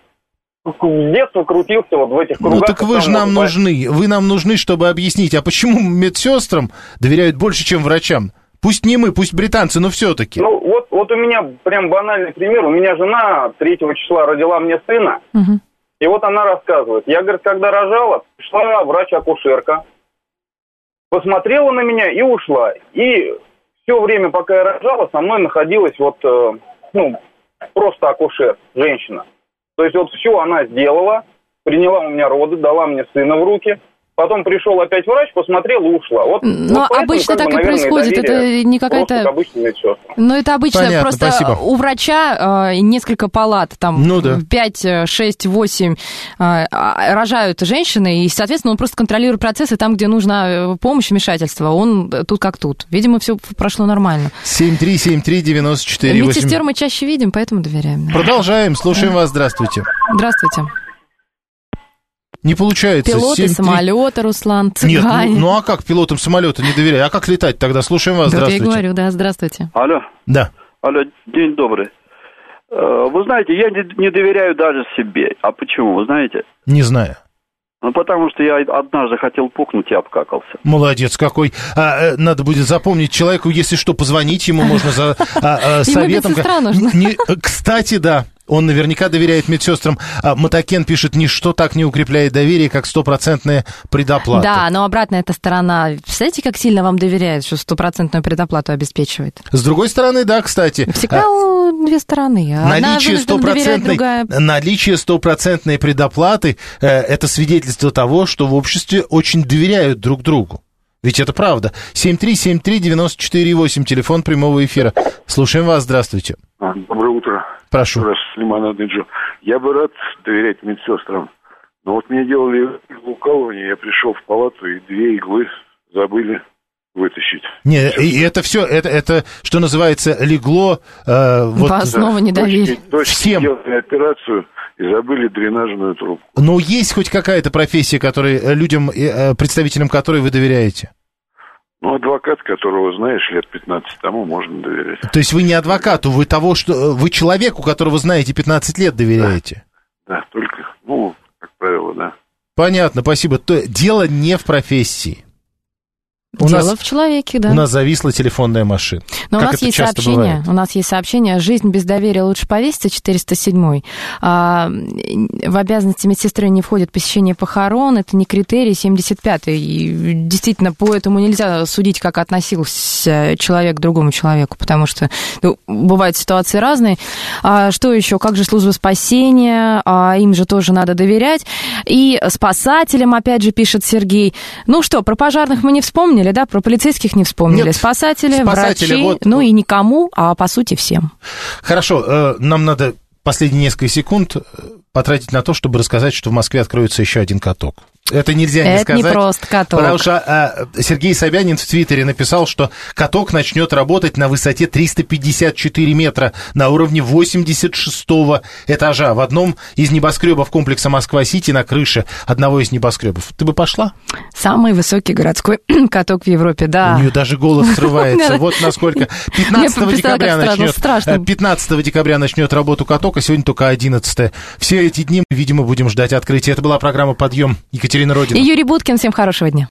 O: с детства крутился в этих кругах.
A: Так вы же нам нужны. Вы нам нужны, чтобы объяснить, а почему медсестрам доверяют больше, чем врачам? Пусть не мы, пусть британцы, но все-таки.
O: Вот у меня прям банальный пример. У меня жена 3 числа родила мне сына. И она рассказывает. Я, когда рожала, пришла врач-акушерка, посмотрела на меня и ушла. И все время, пока я рожала, со мной находилась просто акушер, женщина. То есть все она сделала, приняла у меня роды, дала мне сына в руки. Потом пришел опять врач, посмотрел и ушла.
B: Но обычно так и происходит. Это не какая-то... Но это обычно. Понятно, просто спасибо. У врача несколько палат, там 5, 6, 8 рожают женщины, и, соответственно, он просто контролирует процессы там, где нужна помощь, вмешательство. Он тут как тут. Видимо, все прошло нормально.
A: 7373948.
B: Медсестер мы чаще видим, поэтому доверяем.
A: Продолжаем. Слушаем вас. Здравствуйте.
B: Здравствуйте.
A: Не получается.
B: Пилоты самолета, Руслан, цыгане.
A: Нет, а как пилотам самолета не доверяю? А как летать тогда? Слушаем вас, здравствуйте.
B: Я говорю, здравствуйте.
O: Алло.
A: Да.
O: Алло, день добрый. Вы знаете, я не доверяю даже себе. А почему, вы знаете?
A: Не знаю.
O: Потому что я однажды хотел пукнуть и обкакался.
A: Молодец какой. Надо будет запомнить человеку, если что, позвонить ему можно за советом.
B: Ему медсестра нужна.
A: Кстати, да. Он наверняка доверяет медсестрам. Матакен пишет, ничто так не укрепляет доверие, как 100% предоплата.
B: Да, но обратная эта сторона. Представляете, как сильно вам доверяет, что 100% предоплату обеспечивает?
A: С другой стороны, да, кстати.
B: Всегда две стороны.
A: Наличие 100% предоплаты – это свидетельство того, что в обществе очень доверяют друг другу. Ведь это правда. 7373948, телефон прямого эфира. Слушаем вас, здравствуйте.
P: Доброе утро.
A: Прошу.
P: Сулейман Адыджо. Я бы рад доверять медсестрам. Но вот мне делали иглоукалывание, я пришел в палату, и 2 иглы забыли вытащить.
A: Не, и это все, это что называется, легло...
B: в основу недоверия.
P: Всем делали операцию и забыли дренажную трубку.
A: Но есть хоть какая-то профессия, людям, представителям которой вы доверяете?
P: Ну, адвокат, которого знаешь лет 15, тому можно доверять.
A: То есть вы не адвокату, вы человеку, которого знаете 15 лет, доверяете?
P: Да, только, как правило, да.
A: Понятно, спасибо. Дело не в профессии.
B: Дело в человеке, да.
A: У нас зависла телефонная машина.
B: Но у нас есть сообщение. У нас есть сообщение. Жизнь без доверия лучше повеситься, 407-й. В обязанности медсестры не входит посещение похорон. Это не критерий, 75-й. И действительно, поэтому нельзя судить, как относился человек к другому человеку, потому что бывают ситуации разные. Что еще? Как же служба спасения? Им же тоже надо доверять. И спасателям, опять же, пишет Сергей. Ну что, про пожарных мы не вспомнили, да, про полицейских не вспомнили. Нет, спасатели, врачи, и никому, а по сути всем.
A: Хорошо, нам надо последние несколько секунд потратить на то, чтобы рассказать, что в Москве откроется еще один каток. Это нельзя не сказать.
B: Это не просто каток.
A: Потому что Сергей Собянин в Твиттере написал, что каток начнет работать на высоте 354 метра на уровне 86-го этажа в одном из небоскребов комплекса Москва-Сити на крыше одного из небоскребов. Ты бы пошла?
B: Самый высокий городской каток в Европе, да.
A: У нее даже голос срывается. Вот насколько. 15 декабря начнет работу каток, а сегодня только 11. Все эти дни мы, видимо, будем ждать открытия. Это была программа «Подъем». Екатерина Родина.
B: И Юрий Буткин. Всем хорошего дня.